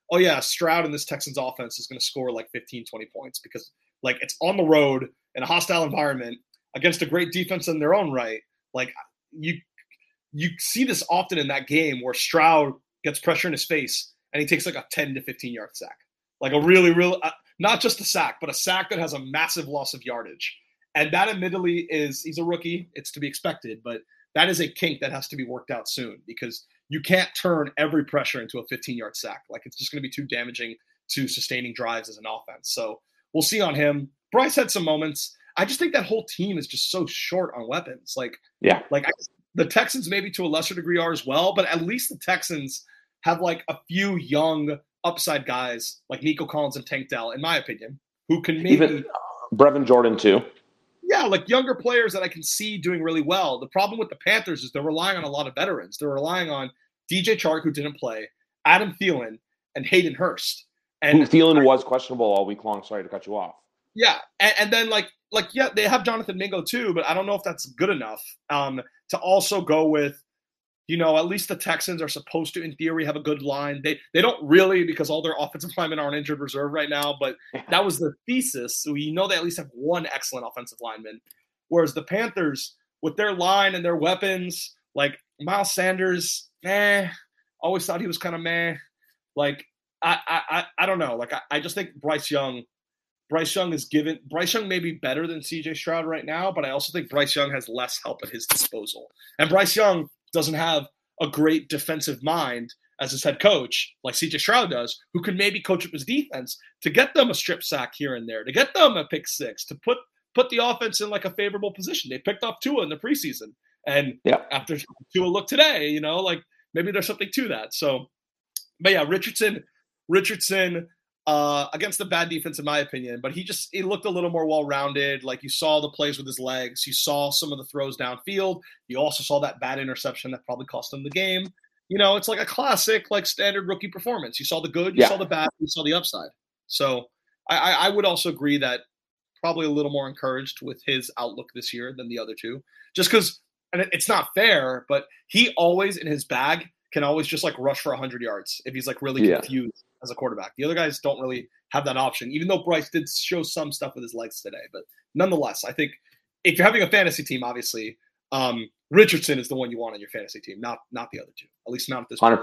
oh yeah, Stroud in this Texans offense is going to score like fifteen, twenty points because like it's on the road in a hostile environment against a great defense in their own right. Like you, you see this often in that game where Stroud gets pressure in his face and he takes like a ten to fifteen yard sack, like a really, really, uh, not just a sack, but a sack that has a massive loss of yardage. And that admittedly is, he's a rookie. It's to be expected, but that is a kink that has to be worked out soon because you can't turn every pressure into a fifteen yard sack. Like it's just going to be too damaging to sustaining drives as an offense. So we'll see on him. Bryce had some moments. I just think that whole team is just so short on weapons. Like, yeah, like I, the Texans maybe to a lesser degree are as well, but at least the Texans have like a few young upside guys like Nico Collins and Tank Dell, in my opinion, who can maybe even Brevin Jordan too. Yeah, like younger players that I can see doing really well. The problem with the Panthers is they're relying on a lot of veterans. They're relying on D J Chark, who didn't play, Adam Thielen, and Hayden Hurst. And Thielen I, was questionable all week long. Sorry to cut you off. Yeah, and, and then like like yeah, they have Jonathan Mingo too, but I don't know if that's good enough um, to also go with. You know, at least the Texans are supposed to, in theory, have a good line. They they don't really because all their offensive linemen are on injured reserve right now, but that was the thesis. So you know they at least have one excellent offensive lineman. Whereas the Panthers, with their line and their weapons, like Miles Sanders, eh, always thought he was kind of meh. Like, I I I don't know. Like, I, I just think Bryce Young, Bryce Young is given – Bryce Young may be better than C J Stroud right now, but I also think Bryce Young has less help at his disposal. And Bryce Young – doesn't have a great defensive mind as his head coach like C J Stroud does, who can maybe coach up his defense to get them a strip sack here and there, to get them a pick six, to put put the offense in like a favorable position. They picked off Tua in the preseason. And yeah. after Tua look today, you know, like maybe there's something to that. So, but yeah, Richardson, Richardson, Uh, against the bad defense, in my opinion, but he just he looked a little more well-rounded. Like you saw the plays with his legs, you saw some of the throws downfield. You also saw that bad interception that probably cost him the game. You know, it's like a classic, like standard rookie performance. You saw the good, you yeah. saw the bad, you saw the upside. So I, I would also agree that probably a little more encouraged with his outlook this year than the other two, just because, and it's not fair, but he always in his bag can always just like rush for one hundred yards if he's like really yeah. confused as a quarterback. The other guys don't really have that option, even though Bryce did show some stuff with his legs today. But nonetheless, I think if you're having a fantasy team, obviously, um, Richardson is the one you want on your fantasy team, not not the other two, at least not at this point.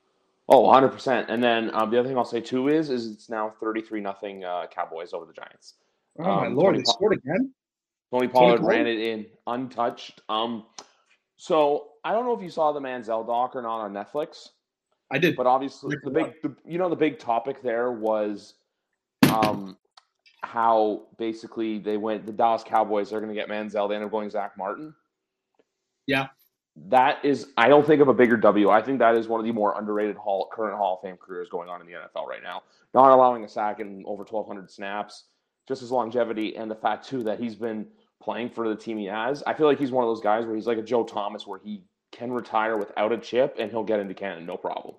Oh, one hundred percent. And then um, the other thing I'll say, too, is is it's now thirty-three nothing uh, Cowboys over the Giants. Oh, um, my Lord, Tony they scored again? Tony Pollard Tony ran it in untouched. Um, so I don't know if you saw the Manziel doc or not on Netflix. I did. But obviously, the big, the, you know, the big topic there was um, how basically they went, the Dallas Cowboys are going to get Manziel. They ended up going Zach Martin. Yeah. That is, I don't think of a bigger W. I think that is one of the more underrated hall, current Hall of Fame careers going on in the N F L right now. Not allowing a sack in over twelve hundred snaps, just his longevity, and the fact, too, that he's been playing for the team he has. I feel like he's one of those guys where he's like a Joe Thomas, where he can retire without a chip and he'll get into Canada, no problem.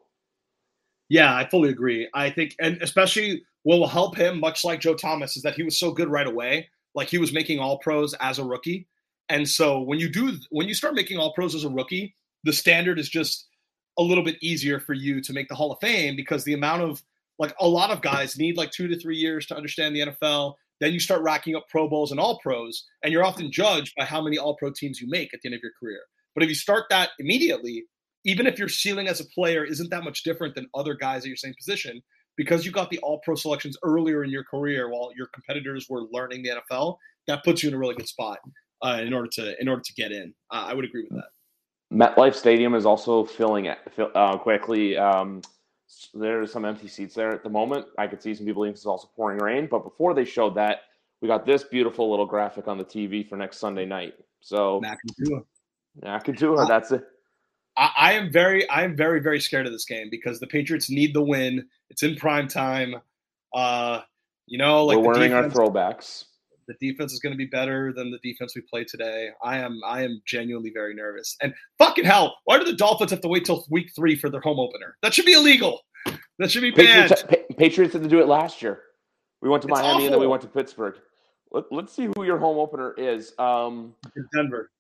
Yeah, I fully agree. I think, and especially what will help him, much like Joe Thomas, is that he was so good right away. Like he was making all pros as a rookie. And so when you do, when you start making all pros as a rookie, the standard is just a little bit easier for you to make the Hall of Fame because the amount of, like a lot of guys need like two to three years to understand the N F L. Then you start racking up Pro Bowls and all pros, and you're often judged by how many all pro teams you make at the end of your career. But if you start that immediately, even if your ceiling as a player isn't that much different than other guys at your same position, because you got the all-pro selections earlier in your career while your competitors were learning the N F L, that puts you in a really good spot uh, in order to in order to get in. Uh, I would agree with that. MetLife Stadium is also filling uh, quickly. Um, there's some empty seats there at the moment. I could see some people think it's also pouring rain. But before they showed that, we got this beautiful little graphic on the T V for next Sunday night. So Nacadua. Nacadua, that's it. I, I am very, I am very, very scared of this game because the Patriots need the win. It's in prime time. Uh, you know, like we're the wearing defense, our throwbacks. The defense is going to be better than the defense we played today. I am, I am genuinely very nervous. And fucking hell, why do the Dolphins have to wait till week three for their home opener? That should be illegal. That should be banned. Patriots, Patriots had to do it last year. We went to It's Miami awful. and then we went to Pittsburgh. Let, let's see who your home opener is. Um, Denver.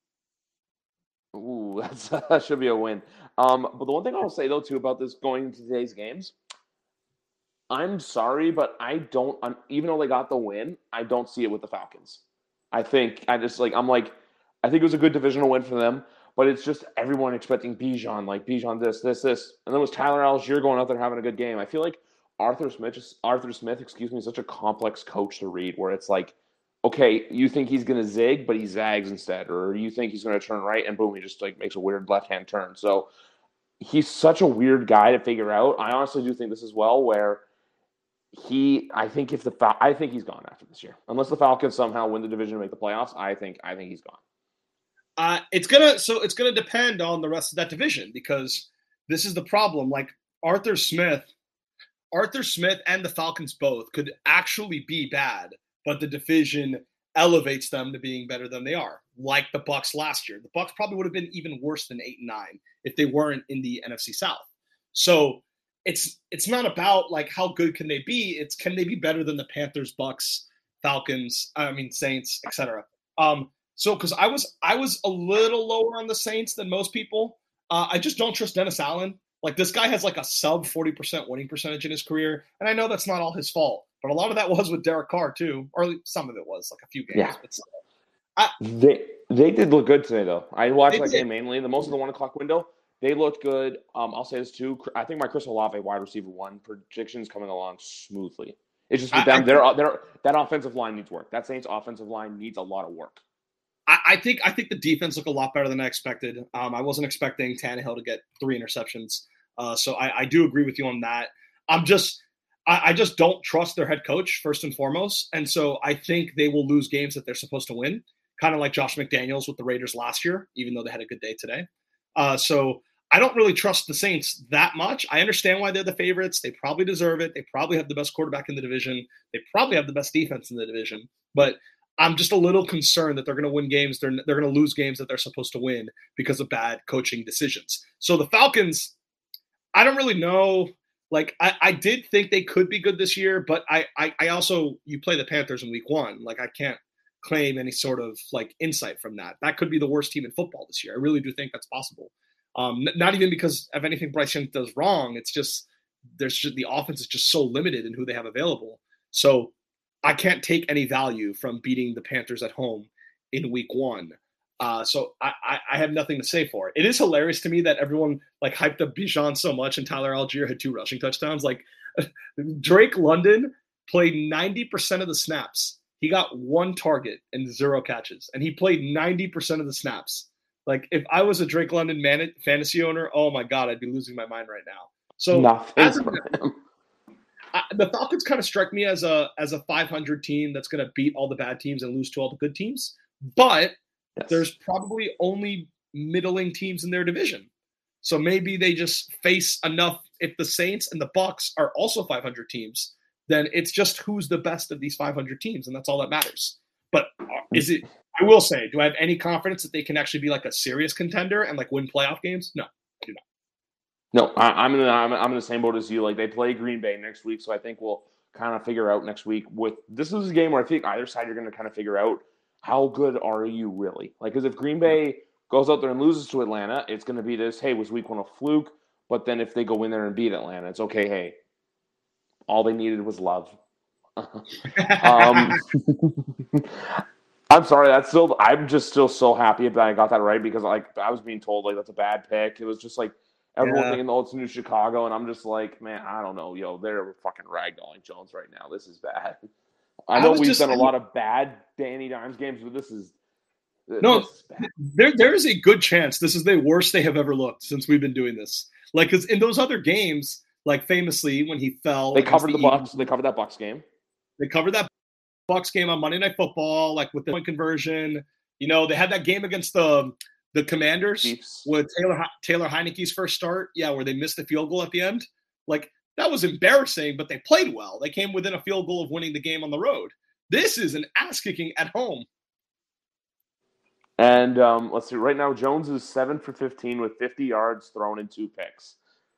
Ooh, that's, that should be a win. Um, but the one thing I'll say, though, too, about this going into today's games, I'm sorry, but I don't. I'm, even though they got the win, I don't see it with the Falcons. I think I just like I'm like I think it was a good divisional win for them, but it's just everyone expecting Bijan, like Bijan this, this, this, and then it was Tyler Algier going out there having a good game. I feel like Arthur Smith, just, Arthur Smith, excuse me, is such a complex coach to read, where it's like, okay, you think he's going to zig, but he zags instead, or you think he's going to turn right, and boom, he just like makes a weird left hand turn. So he's such a weird guy to figure out. I honestly do think this as well, where he, I think if the Fal- I think he's gone after this year, unless the Falcons somehow win the division and make the playoffs. I think I think he's gone. Uh, it's gonna so it's gonna depend on the rest of that division, because this is the problem. Like Arthur Smith, Arthur Smith and the Falcons both could actually be bad, but the division elevates them to being better than they are. Like the Bucs last year, the Bucs probably would have been even worse than eight and nine if they weren't in the N F C South. So it's it's not about like how good can they be. It's can they be better than the Panthers, Bucs, Falcons, I mean Saints, et cetera. Um, So, because I was I was a little lower on the Saints than most people. Uh, I just don't trust Dennis Allen. Like, this guy has like a sub forty percent winning percentage in his career. And I know that's not all his fault, but a lot of that was with Derek Carr too. Or some of it was, like a few games. Yeah. But still. I, They they did look good today, though. I watched They that did. game mainly. The most of the one o'clock window, they looked good. Um, I'll say this too. I think my Chris Olave wide receiver one predictions coming along smoothly. It's just with I- them. I Their their that offensive line needs work. That Saints offensive line needs a lot of work. I, I think I think the defense looked a lot better than I expected. Um, I wasn't expecting Tannehill to get three interceptions. Uh, so I, I do agree with you on that. I'm just I, I just don't trust their head coach first and foremost. And so I think they will lose games that they're supposed to win, kind of like Josh McDaniels with the Raiders last year, even though they had a good day today. Uh, so I don't really trust the Saints that much. I understand why they're the favorites. They probably deserve it. They probably have the best quarterback in the division. They probably have the best defense in the division. But I'm just a little concerned that they're going to win games. They're they're going to lose games that they're supposed to win because of bad coaching decisions. So the Falcons, I don't really know. Like, I, I did think they could be good this year, but I, I, I also, you play the Panthers in week one. Like, I can't claim any sort of, like, insight from that. That could be the worst team in football this year. I really do think that's possible. Um, n- not even because of anything Bryce Young does wrong. It's just, there's just, the offense is just so limited in who they have available. So I can't take any value from beating the Panthers at home in week one. Uh, so I, I, I have nothing to say for it. It is hilarious to me that everyone like hyped up Bijan so much and Tyler Algier had two rushing touchdowns. Like Drake London played ninety percent of the snaps. He got one target and zero catches, and he played ninety percent of the snaps. Like if I was a Drake London man- fantasy owner, oh my God, I'd be losing my mind right now. So Nothing as of for now, him. I, the Falcons kind of strike me as a as a five hundred team that's going to beat all the bad teams and lose to all the good teams. But Yes. there's probably only middling teams in their division. So maybe they just face enough. If the Saints and the Bucs are also five hundred teams, then it's just who's the best of these five hundred teams, and that's all that matters. But is it – I will say, do I have any confidence that they can actually be like a serious contender and like win playoff games? No, I do not. No, I, I'm in the I'm, I'm in the same boat as you. Like they play Green Bay next week, so I think we'll kind of figure out next week. With this is a game where I think either side you're going to kind of figure out how good are you really. Like, because if Green Bay goes out there and loses to Atlanta, it's going to be this. Hey, was week one a fluke? But then if they go in there and beat Atlanta, it's okay. Hey, all they needed was love. um, I'm sorry. That's still. I'm just still so happy that I got that right because like I was being told like that's a bad pick. It was just like. Everyone Yeah. thinking, oh, it's New Chicago, and I'm just like, man, I don't know, yo, they're fucking ragdolling Jones right now. This is bad. I I know was we've just- done a lot of bad Danny Dimes games, but this is No, this is bad. there there is a good chance this is the worst they have ever looked since we've been doing this. Like, because in those other games, like famously when he fell, They against covered the Eagles, Bucks. They covered that Bucks game. They covered that Bucks game on Monday Night Football, like with the point conversion. You know, they had that game against the the Commanders Chiefs. with Taylor Taylor Heineke's first start. Yeah, where they missed the field goal at the end. Like that was embarrassing, but they played well. They came within a field goal of winning the game on the road. This is an ass kicking at home. And um, let's see. Right now, Jones is seven for fifteen with fifty yards thrown and two picks.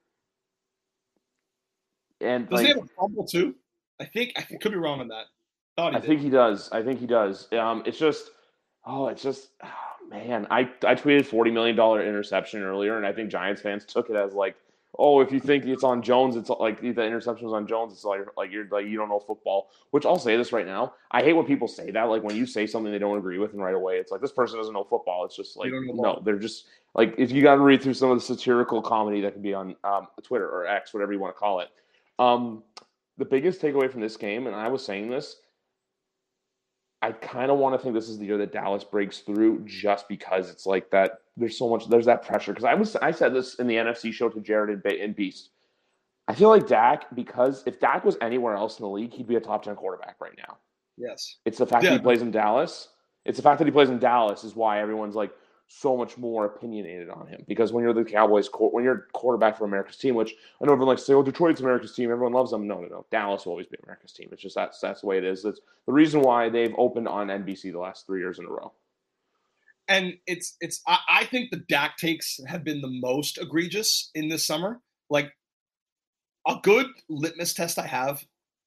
And Does like, he have a fumble too? I think I could be wrong on that. Thought he I did. think he does. I think he does. Um, it's just, oh, it's just, oh, man. I, I tweeted forty million dollars interception earlier, and I think Giants fans took it as like, oh, if you think it's on Jones, it's like the interception was on Jones. It's like like you're like you don't know football. Which I'll say this right now. I hate when people say that. Like when you say something they don't agree with, and right away it's like this person doesn't know football. It's just like no, they're just like if you got to read through some of the satirical comedy that can be on um, Twitter or X, whatever you want to call it. Um, the biggest takeaway from this game, and I was saying this, I kind of want to think this is the year that Dallas breaks through, just because it's like that. There's so much. There's that pressure. Because I was, I said this in the N F C show to Jared and, ba- and Beast. I feel like Dak, because if Dak was anywhere else in the league, he'd be a top ten quarterback right now. Yes. It's the fact yeah. that he plays in Dallas. It's the fact that he plays in Dallas is why everyone's like so much more opinionated on him. Because when you're the Cowboys, when you're quarterback for America's team, which I know everyone likes to say, "Oh, Detroit's America's team. Everyone loves them." No, no, no. Dallas will always be America's team. It's just that's that's the way it is. That's the reason why they've opened on N B C the last three years in a row. And it's it's I, I think the Dak takes have been the most egregious in this summer. Like a good litmus test I have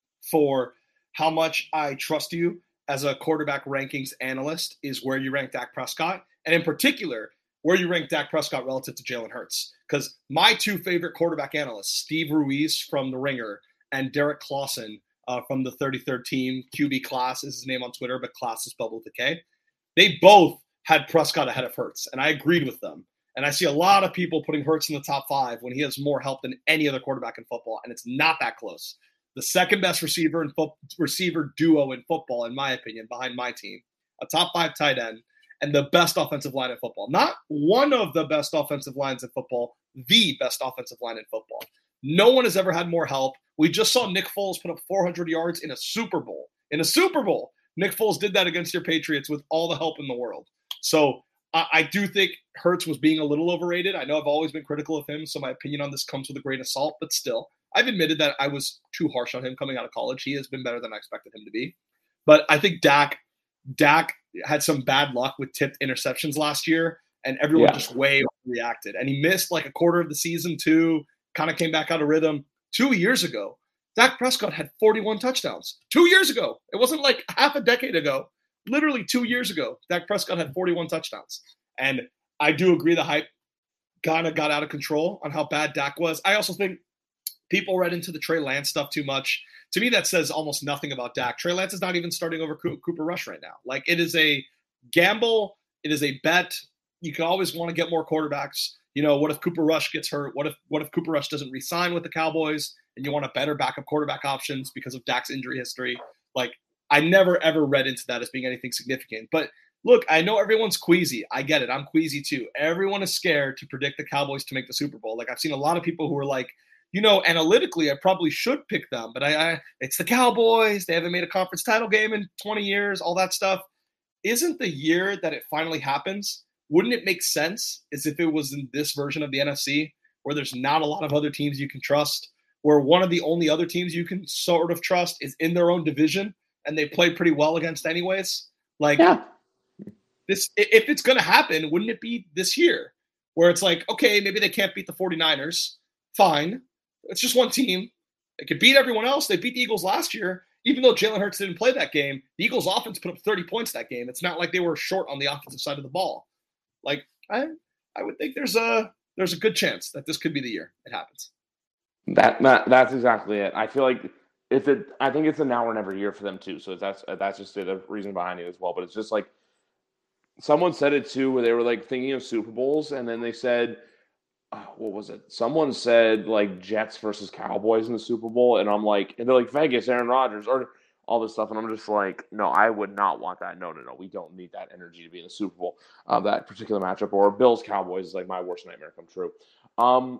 for how much I trust you as a quarterback rankings analyst is where you rank Dak Prescott, and in particular, where you rank Dak Prescott relative to Jalen Hurts. Because my two favorite quarterback analysts, Steve Ruiz from The Ringer and Derek Clausen uh, from the thirty-third Team, Q B Class is his name on Twitter, but Class is spelled with a K. They both had Prescott ahead of Hurts, and I agreed with them. And I see a lot of people putting Hurts in the top five when he has more help than any other quarterback in football, and it's not that close. The second best receiver and fo- receiver duo in football, in my opinion, behind my team, a top five tight end, and the best offensive line in football. Not one of the best offensive lines in football, the best offensive line in football. No one has ever had more help. We just saw Nick Foles put up four hundred yards in a Super Bowl. In a Super Bowl, Nick Foles did that against your Patriots with all the help in the world. So I, I do think Hurts was being a little overrated. I know I've always been critical of him, so my opinion on this comes with a grain of salt, but still, I've admitted that I was too harsh on him coming out of college. He has been better than I expected him to be. But I think Dak, Dak had some bad luck with tipped interceptions last year, and everyone yeah. just way reacted. And he missed like a quarter of the season too, kind of came back out of rhythm. Two years ago, Dak Prescott had forty-one touchdowns. Two years ago. It wasn't like half a decade ago. Literally two years ago, Dak Prescott had forty-one touchdowns. And I do agree the hype kind of got out of control on how bad Dak was. I also think people read into the Trey Lance stuff too much. To me, that says almost nothing about Dak. Trey Lance is not even starting over Cooper Rush right now. Like, it is a gamble. It is a bet. You can always want to get more quarterbacks. You know, what if Cooper Rush gets hurt? What if what if Cooper Rush doesn't re-sign with the Cowboys and you want a better backup quarterback options because of Dak's injury history? Like, I never, ever read into that as being anything significant. But look, I know everyone's queasy. I get it. I'm queasy too. Everyone is scared to predict the Cowboys to make the Super Bowl. Like, I've seen a lot of people who are like, you know, analytically, I probably should pick them, but I, I it's the Cowboys. They haven't made a conference title game in twenty years, all that stuff. Isn't the year that it finally happens, wouldn't it make sense as if it was in this version of the N F C where there's not a lot of other teams you can trust, where one of the only other teams you can sort of trust is in their own division and they play pretty well against anyways? Like, yeah. this, if it's going to happen, wouldn't it be this year where it's like, okay, maybe they can't beat the 49ers. Fine. It's just one team. They could beat everyone else. They beat the Eagles last year. Even though Jalen Hurts didn't play that game, the Eagles offense put up thirty points that game. It's not like they were short on the offensive side of the ball. Like, I I would think there's a there's a good chance that this could be the year it happens. That, that that's exactly it. I feel like it's a I think it's a now or never year for them too. So that's that's just the reason behind it as well. But it's just like someone said it too, where they were like thinking of Super Bowls, and then they said, what was it? Someone said like Jets versus Cowboys in the Super Bowl, and I'm like, and they're like Vegas, Aaron Rodgers, or all this stuff, and I'm just like, no, I would not want that. No, no, no, we don't need that energy to be in the Super Bowl. Uh, that particular matchup, or Bills Cowboys is like my worst nightmare come true. Um,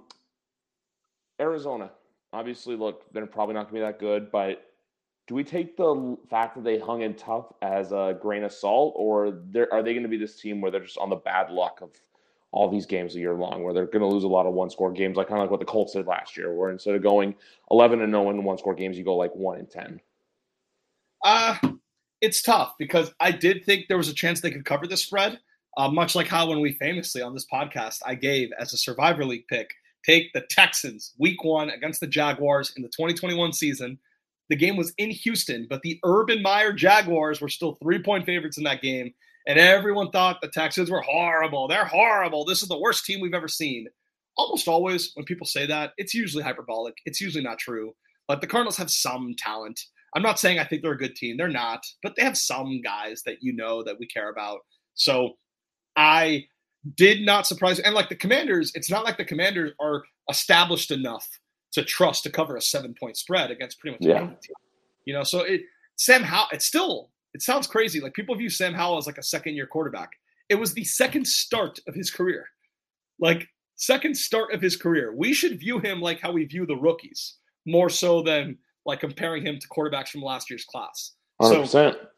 Arizona, obviously, look, they're probably not going to be that good, but do we take the fact that they hung in tough as a grain of salt, or are they going to be this team where they're just on the bad luck of all these games a year long, where they're going to lose a lot of one-score games, like kind of like what the Colts did last year, where instead of going eleven and oh in one-score games, you go like one and ten? Uh, it's tough because I did think there was a chance they could cover the spread, uh, much like how when we famously on this podcast, I gave as a Survivor League pick, take the Texans week one against the Jaguars in the twenty twenty-one season. The game was in Houston, but the Urban Meyer Jaguars were still three-point favorites in that game. And everyone thought the Texans were horrible. They're horrible. This is the worst team we've ever seen. almost always when people say that, it's usually hyperbolic. It's usually not true. But the Cardinals have some talent. I'm not saying I think they're a good team. They're not. But they have some guys that you know that we care about. So I did not surprise. And like the Commanders, it's not like the Commanders are established enough to trust to cover a seven-point spread against pretty much Yeah. any team. You know, so it Sam Howell, it's still, it sounds crazy. Like people view Sam Howell as like a second-year quarterback. It was the second start of his career. Like second start of his career. We should view him like how we view the rookies, more so than like comparing him to quarterbacks from last year's class. one hundred percent. So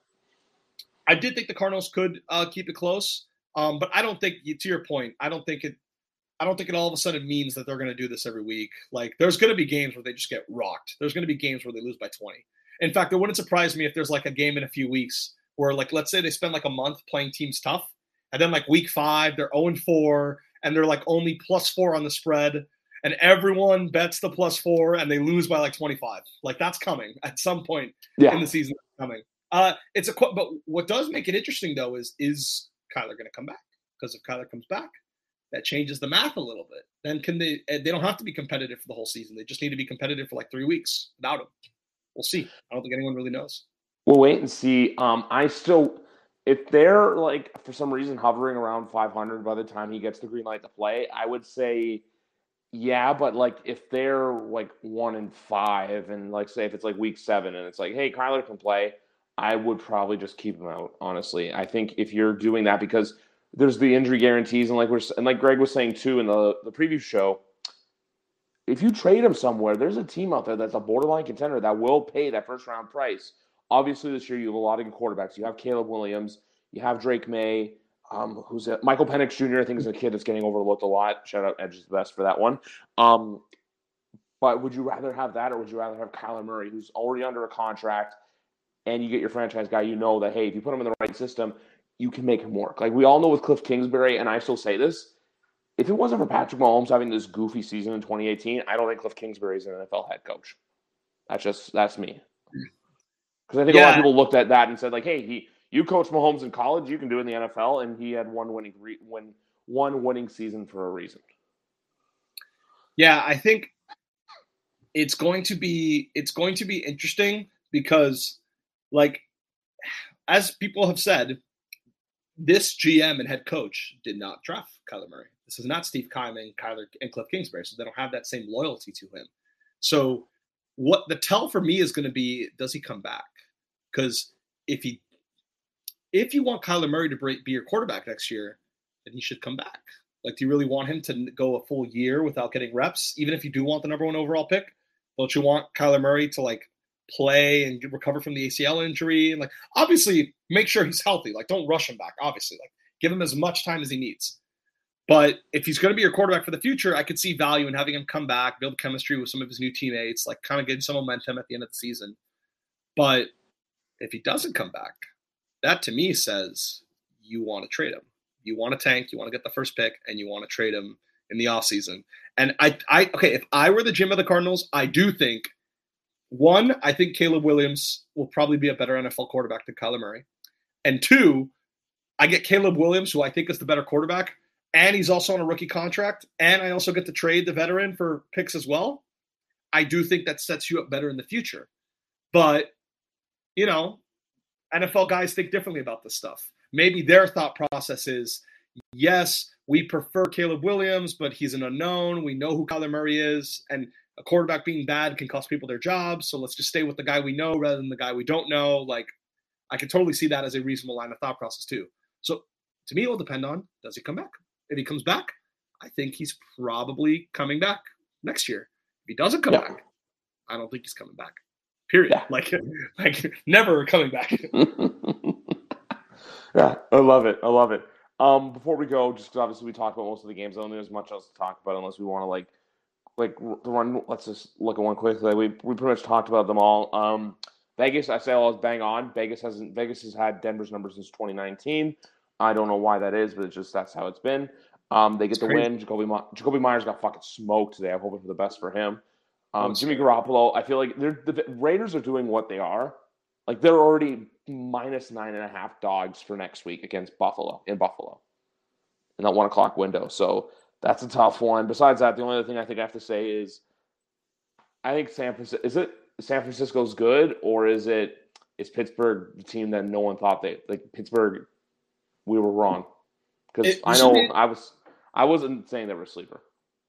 I did think the Cardinals could uh, keep it close, um, but I don't think, to your point, I don't think it. I don't think it all of a sudden means that they're going to do this every week. Like, there's going to be games where they just get rocked. There's going to be games where they lose by twenty. In fact, it wouldn't surprise me if there's like a game in a few weeks where, like, let's say they spend like a month playing teams tough, and then like week five they're oh and four, and they're like only plus four on the spread, and everyone bets the plus four, and they lose by like twenty-five. Like, that's coming at some point Yeah. in the season. That's coming. Uh, it's a but what does make it interesting though is is Kyler going to come back? Because if Kyler comes back, that changes the math a little bit. Then can they? They don't have to be competitive for the whole season. They just need to be competitive for like three weeks without him. We'll see. I don't think anyone really knows. We'll wait and see. Um, I still, if they're like for some reason hovering around five hundred by the time he gets the green light to play, I would say, yeah. But like if they're like one and five, and like say if it's like week seven, and it's like, hey, Kyler can play, I would probably just keep him out. Honestly, I think if you're doing that because there's the injury guarantees, and like we're and like Greg was saying too in the the preview show, if you trade him somewhere, there's a team out there that's a borderline contender that will pay that first round price. Obviously, this year you have a lot of good quarterbacks. You have Caleb Williams, you have Drake May, um, who's a, Michael Penix Junior I think is a kid that's getting overlooked a lot. Shout out Edge is the best for that one. Um, but would you rather have that, or would you rather have Kyler Murray, who's already under a contract, and you get your franchise guy? You know that hey, if you put him in the right system, you can make him work. Like we all know with Cliff Kingsbury, and I still say this, if it wasn't for Patrick Mahomes having this goofy season in twenty eighteen, I don't think Cliff Kingsbury is an N F L head coach. That's just, that's me. Because I think Yeah. a lot of people looked at that and said like, hey, he, you coach Mahomes in college, you can do it in the N F L, and he had one winning re- win, one winning season for a reason. Yeah, I think it's going to be it's going to be interesting because, like, as people have said, this G M and head coach did not draft Kyler Murray. This is not Steve Keim and Kyler and Cliff Kingsbury, so they don't have that same loyalty to him. So what the tell for me is going to be, does he come back? Because if he if you want Kyler Murray to be your quarterback next year, then he should come back. Like, do you really want him to go a full year without getting reps? Even if you do want the number one overall pick, don't you want Kyler Murray to like play and recover from the A C L injury? And like, obviously make sure he's healthy. Like, don't rush him back. Obviously, like, give him as much time as he needs. But if he's going to be your quarterback for the future, I could see value in having him come back, build chemistry with some of his new teammates, like kind of getting some momentum at the end of the season. But if he doesn't come back, that to me says you want to trade him. You want to tank, you want to get the first pick, and you want to trade him in the offseason. And I, I, okay, if I were the G M of the Cardinals, I do think, one, I think Caleb Williams will probably be a better N F L quarterback than Kyler Murray. And two, I get Caleb Williams, who I think is the better quarterback, and he's also on a rookie contract, and I also get to trade the veteran for picks as well. I do think that sets you up better in the future. But, you know, N F L guys think differently about this stuff. Maybe their thought process is, yes, we prefer Caleb Williams, but he's an unknown. We know who Kyler Murray is, and a quarterback being bad can cost people their jobs, so let's just stay with the guy we know rather than the guy we don't know. Like, I can totally see that as a reasonable line of thought process too. So to me, it will depend on, does he come back? If he comes back, I think he's probably coming back next year. If he doesn't come Yeah. back, I don't think he's coming back. Period. Yeah. Like, like never coming back. Yeah, I love it. I love it. Um, before we go, just 'cause obviously we talked about most of the games. I don't think there's much else to talk about unless we want to like, like run. Let's just look at one quickly. We we pretty much talked about them all. Um, Vegas, I say I'll bang on. Vegas hasn't. Vegas has had Denver's numbers since twenty nineteen. I don't know why that is, but it's just that's how it's been. Um, they get the win. Jacoby Jacoby Myers got fucking smoked today. I'm hoping for the best for him. Um, Jimmy Garoppolo, I feel like they're, the Raiders are doing what they are. Like, they're already minus nine and a half dogs for next week against Buffalo, in Buffalo, in that one o'clock window. So That's a tough one. Besides that, the only other thing I think I have to say is I think San Francisco is it San Francisco's good, or is it is Pittsburgh the team that no one thought they like Pittsburgh we were wrong. Because I know be, I was I wasn't saying they were a sleeper.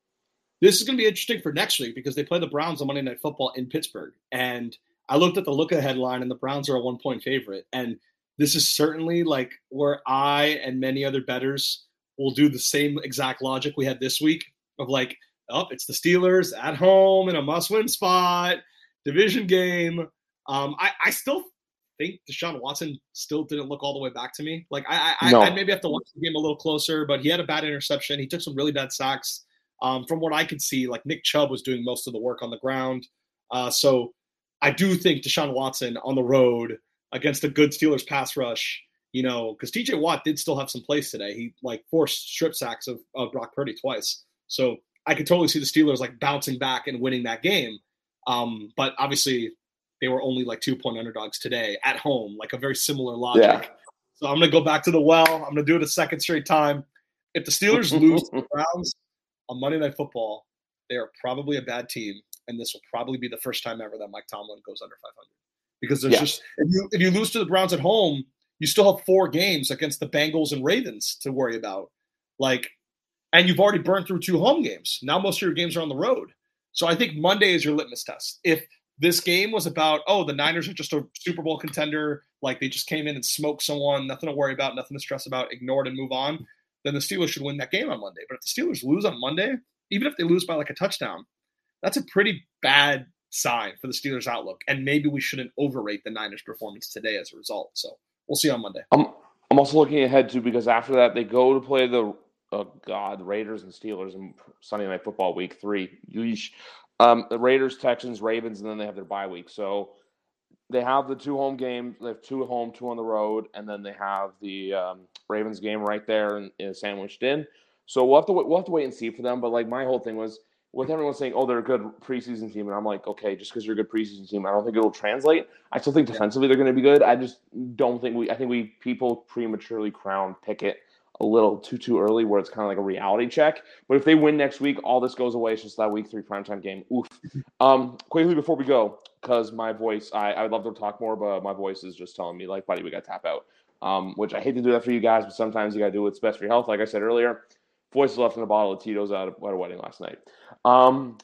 This is going to be interesting for next week because they play the Browns on Monday Night Football in Pittsburgh. And I looked at the look-ahead line, and the Browns are a one-point favorite. And this is certainly like where I and many other bettors will do the same exact logic we had this week of like, oh, it's the Steelers at home in a must-win spot, division game. Um, I, I still think Deshaun Watson still didn't look all the way back to me. Like I, I, no. I maybe have to watch the game a little closer, but he had a bad interception. He took some really bad sacks. Um, from what I could see, like Nick Chubb was doing most of the work on the ground. Uh, so I do think Deshaun Watson on the road against a good Steelers pass rush, you know, because T J Watt did still have some plays today. He like forced strip sacks of, of Brock Purdy twice. So I could totally see the Steelers like bouncing back and winning that game. Um, but obviously they were only like two point underdogs today at home, like a very similar logic. Yeah. So I'm going to go back to the well. I'm going to do it a second straight time. If the Steelers lose to the Browns on Monday Night Football, they are probably a bad team, and this will probably be the first time ever that Mike Tomlin goes under five hundred. Because there's yeah. just if you if you lose to the Browns at home, you still have four games against the Bengals and Ravens to worry about. Like, and you've already burned through two home games. Now most of your games are on the road. So I think Monday is your litmus test. If this game was about, oh, the Niners are just a Super Bowl contender, like they just came in and smoked someone, nothing to worry about, nothing to stress about, ignored and move on, then the Steelers should win that game on Monday. But if the Steelers lose on Monday, even if they lose by like a touchdown, that's a pretty bad sign for the Steelers' outlook. And maybe we shouldn't overrate the Niners' performance today as a result. So we'll see on Monday. I'm, I'm also looking ahead, too, because after that, they go to play the, oh, God, Raiders and Steelers in Sunday Night Football week three. Yeesh. Um, the Raiders, Texans, Ravens, and then they have their bye week. So they have the two home games. They have two at home, two on the road, and then they have the um, Ravens game right there in, in sandwiched in. So we'll have to we'll have to wait and see for them. But like my whole thing was with everyone saying, "Oh, they're a good preseason team," and I'm like, okay, just because you're a good preseason team, I don't think it'll translate. I still think defensively they're going to be good. I just don't think we. I think we people prematurely crown Pickett a little too too early, where it's kind of like a reality check. But if they win next week, all this goes away. It's just that week three primetime game. Oof. Um, quickly before we go, because my voice, I I would love to talk more, but my voice is just telling me like, buddy, we got to tap out. Um, which I hate to do that for you guys, but sometimes you got to do what's best for your health. Like I said earlier, voice is left in a bottle of Tito's at a, at a wedding last night. Um,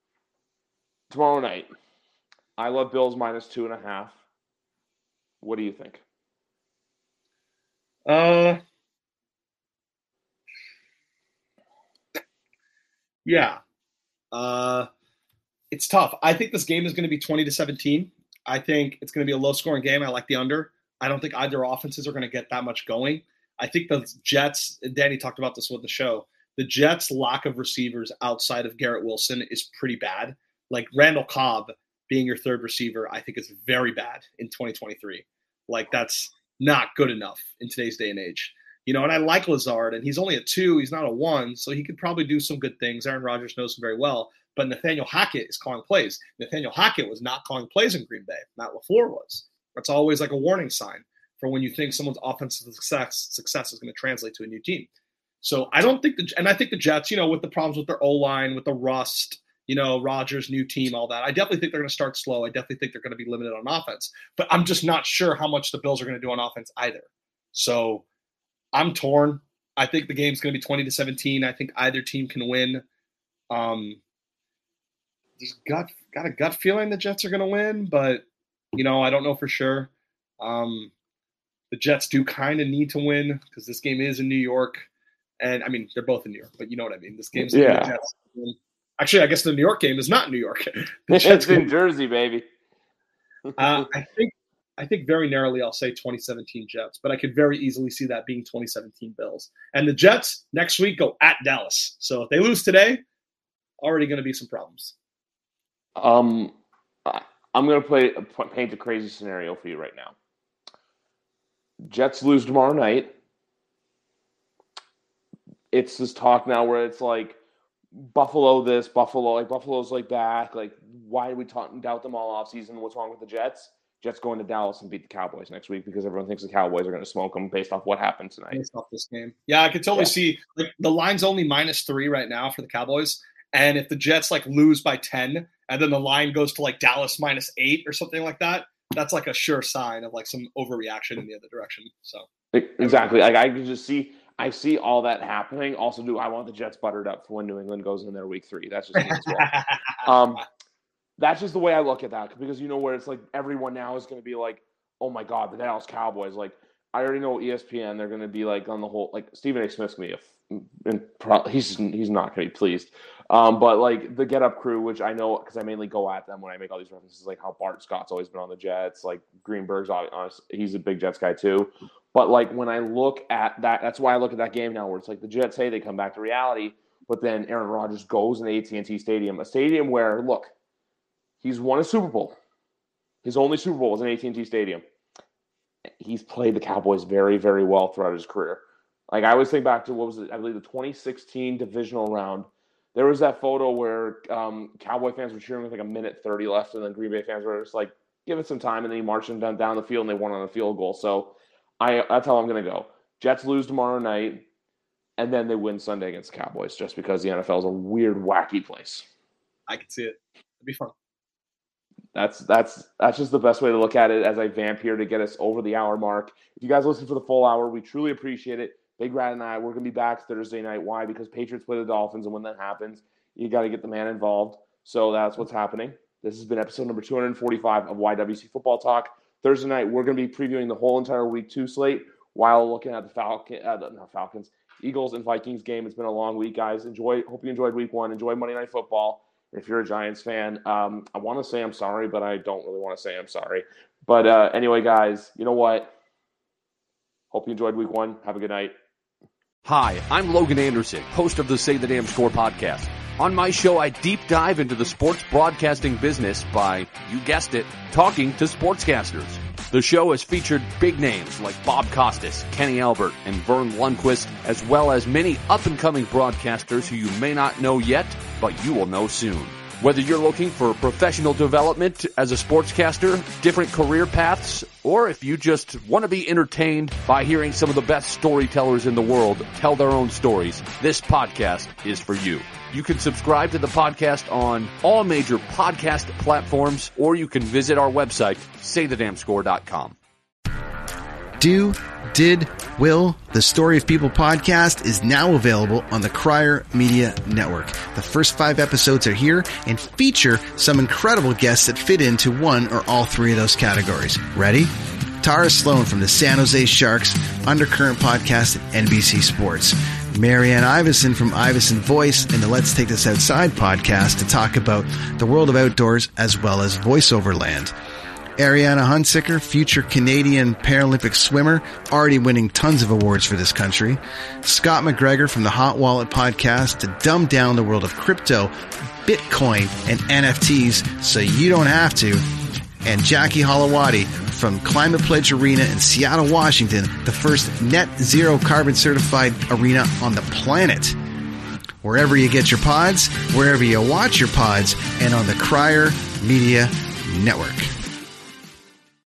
tomorrow night, I love Bills minus two and a half. What do you think? Uh, yeah. Uh, it's tough. I think this game is going to be twenty to seventeen. I think it's going to be a low-scoring game. I like the under. I don't think either offenses are going to get that much going. I think the Jets, and Danny talked about this with the show, the Jets' lack of receivers outside of Garrett Wilson is pretty bad. Like Randall Cobb being your third receiver, I think is very bad in twenty twenty-three. Like that's not good enough in today's day and age. You know, and I like Lazard, and he's only a two, he's not a one, so he could probably do some good things. Aaron Rodgers knows him very well, but Nathaniel Hackett is calling plays. Nathaniel Hackett was not calling plays in Green Bay. Matt LaFleur was. That's always like a warning sign for when you think someone's offensive success success is going to translate to a new team. So I don't think the and I think the Jets, you know, with the problems with their O-line, with the rust, you know, Rodgers, new team, all that. I definitely think they're going to start slow. I definitely think they're going to be limited on offense. But I'm just not sure how much the Bills are going to do on offense either. So I'm torn. I think the game's going to be twenty to seventeen. I think either team can win. Um, just got got a gut feeling the Jets are going to win, but you know, I don't know for sure. Um, the Jets do kind of need to win because this game is in New York. And, I mean, they're both in New York, but you know what I mean. This game's in yeah. the Jets. Actually, I guess the New York game is not in New York. The Jets it's in Jersey, baby. uh, I think I think very narrowly I'll say twenty seventeen Jets, but I could very easily see that being twenty seventeen Bills. And the Jets next week go at Dallas. So if they lose today, already going to be some problems. Um. I'm going to play paint a crazy scenario for you right now. Jets lose tomorrow night. It's this talk now where it's like Buffalo this, Buffalo, like Buffalo's like back. Like, why did we talk, doubt them all off season? What's wrong with the Jets? Jets go into Dallas and beat the Cowboys next week because everyone thinks the Cowboys are going to smoke them based off what happened tonight. Based off this game. Yeah, I could totally yeah. see like the line's only minus three right now for the Cowboys. And if the Jets like lose by ten and then the line goes to like Dallas minus eight or something like that, that's like a sure sign of like some overreaction in the other direction. So exactly. Like I can just see, I see all that happening. Also, do I want the Jets buttered up for when New England goes in their week three? That's just me as well. um, That's just the way I look at that because you know where it's like everyone now is going to be like, oh my God, the Dallas Cowboys. Like I already know E S P N, they're going to be like on the whole, like Stephen A. Smith's going to be, a, and pro- he's he's not going to be pleased. Um, but like the Get Up crew, which I know because I mainly go at them when I make all these references, like how Bart Scott's always been on the Jets, like Greenberg's honest, he's a big Jets guy too. But like when I look at that, that's why I look at that game now where it's like the Jets, hey, they come back to reality, but then Aaron Rodgers goes in the A T and T Stadium, a stadium where, look, he's won a Super Bowl. His only Super Bowl was in A T and T Stadium. He's played the Cowboys very, very well throughout his career. Like, I always think back to, what was it, I believe the twenty sixteen divisional round. There was that photo where um, Cowboy fans were cheering with like a minute thirty left, and then Green Bay fans were just like, give it some time, and then he marched them down, down the field, and they won on a field goal. So I that's how I'm going to go. Jets lose tomorrow night, and then they win Sunday against the Cowboys just because the N F L is a weird, wacky place. I can see it. It'd be fun. That's that's that's just the best way to look at it as I vamp here to get us over the hour mark. If you guys listen for the full hour, we truly appreciate it. Big Rat and I, we're going to be back Thursday night. Why? Because Patriots play the Dolphins, and when that happens, you got to get the man involved. So that's what's happening. This has been episode number two forty-five of Y W C Football Talk. Thursday night, we're going to be previewing the whole entire week two slate while looking at the Falcon, uh, the, not Falcons, Eagles and Vikings game. It's been a long week, guys. Enjoy. Hope you enjoyed week one. Enjoy Monday Night Football. If you're a Giants fan, um, I want to say I'm sorry, but I don't really want to say I'm sorry. But uh, anyway, guys, you know what? Hope you enjoyed week one. Have a good night. Hi, I'm Logan Anderson, host of the Say the Damn Score podcast. On my show, I deep dive into the sports broadcasting business by, you guessed it, talking to sportscasters. The show has featured big names like Bob Costas, Kenny Albert, and Vern Lundquist, as well as many up-and-coming broadcasters who you may not know yet, but you will know soon. Whether you're looking for professional development as a sportscaster, different career paths, or if you just want to be entertained by hearing some of the best storytellers in the world tell their own stories, this podcast is for you. You can subscribe to the podcast on all major podcast platforms, or you can visit our website, say the damn score dot com. Do, did, will, the Story of People podcast is now available on the Crier Media Network. The first five episodes are here and feature some incredible guests that fit into one or all three of those categories. Ready? Tara Sloan from the San Jose Sharks Undercurrent podcast at N B C Sports. Marianne Iveson from Iveson Voice and the Let's Take This Outside podcast to talk about the world of outdoors as well as voiceover land. Ariana Hunsicker, future Canadian Paralympic swimmer, already winning tons of awards for this country. Scott McGregor from the Hot Wallet podcast to dumb down the world of crypto, Bitcoin, and N F Ts so you don't have to. And Jackie Holowati from Climate Pledge Arena in Seattle, Washington, the first net zero carbon certified arena on the planet. Wherever you get your pods, wherever you watch your pods, and on the Crier Media Network.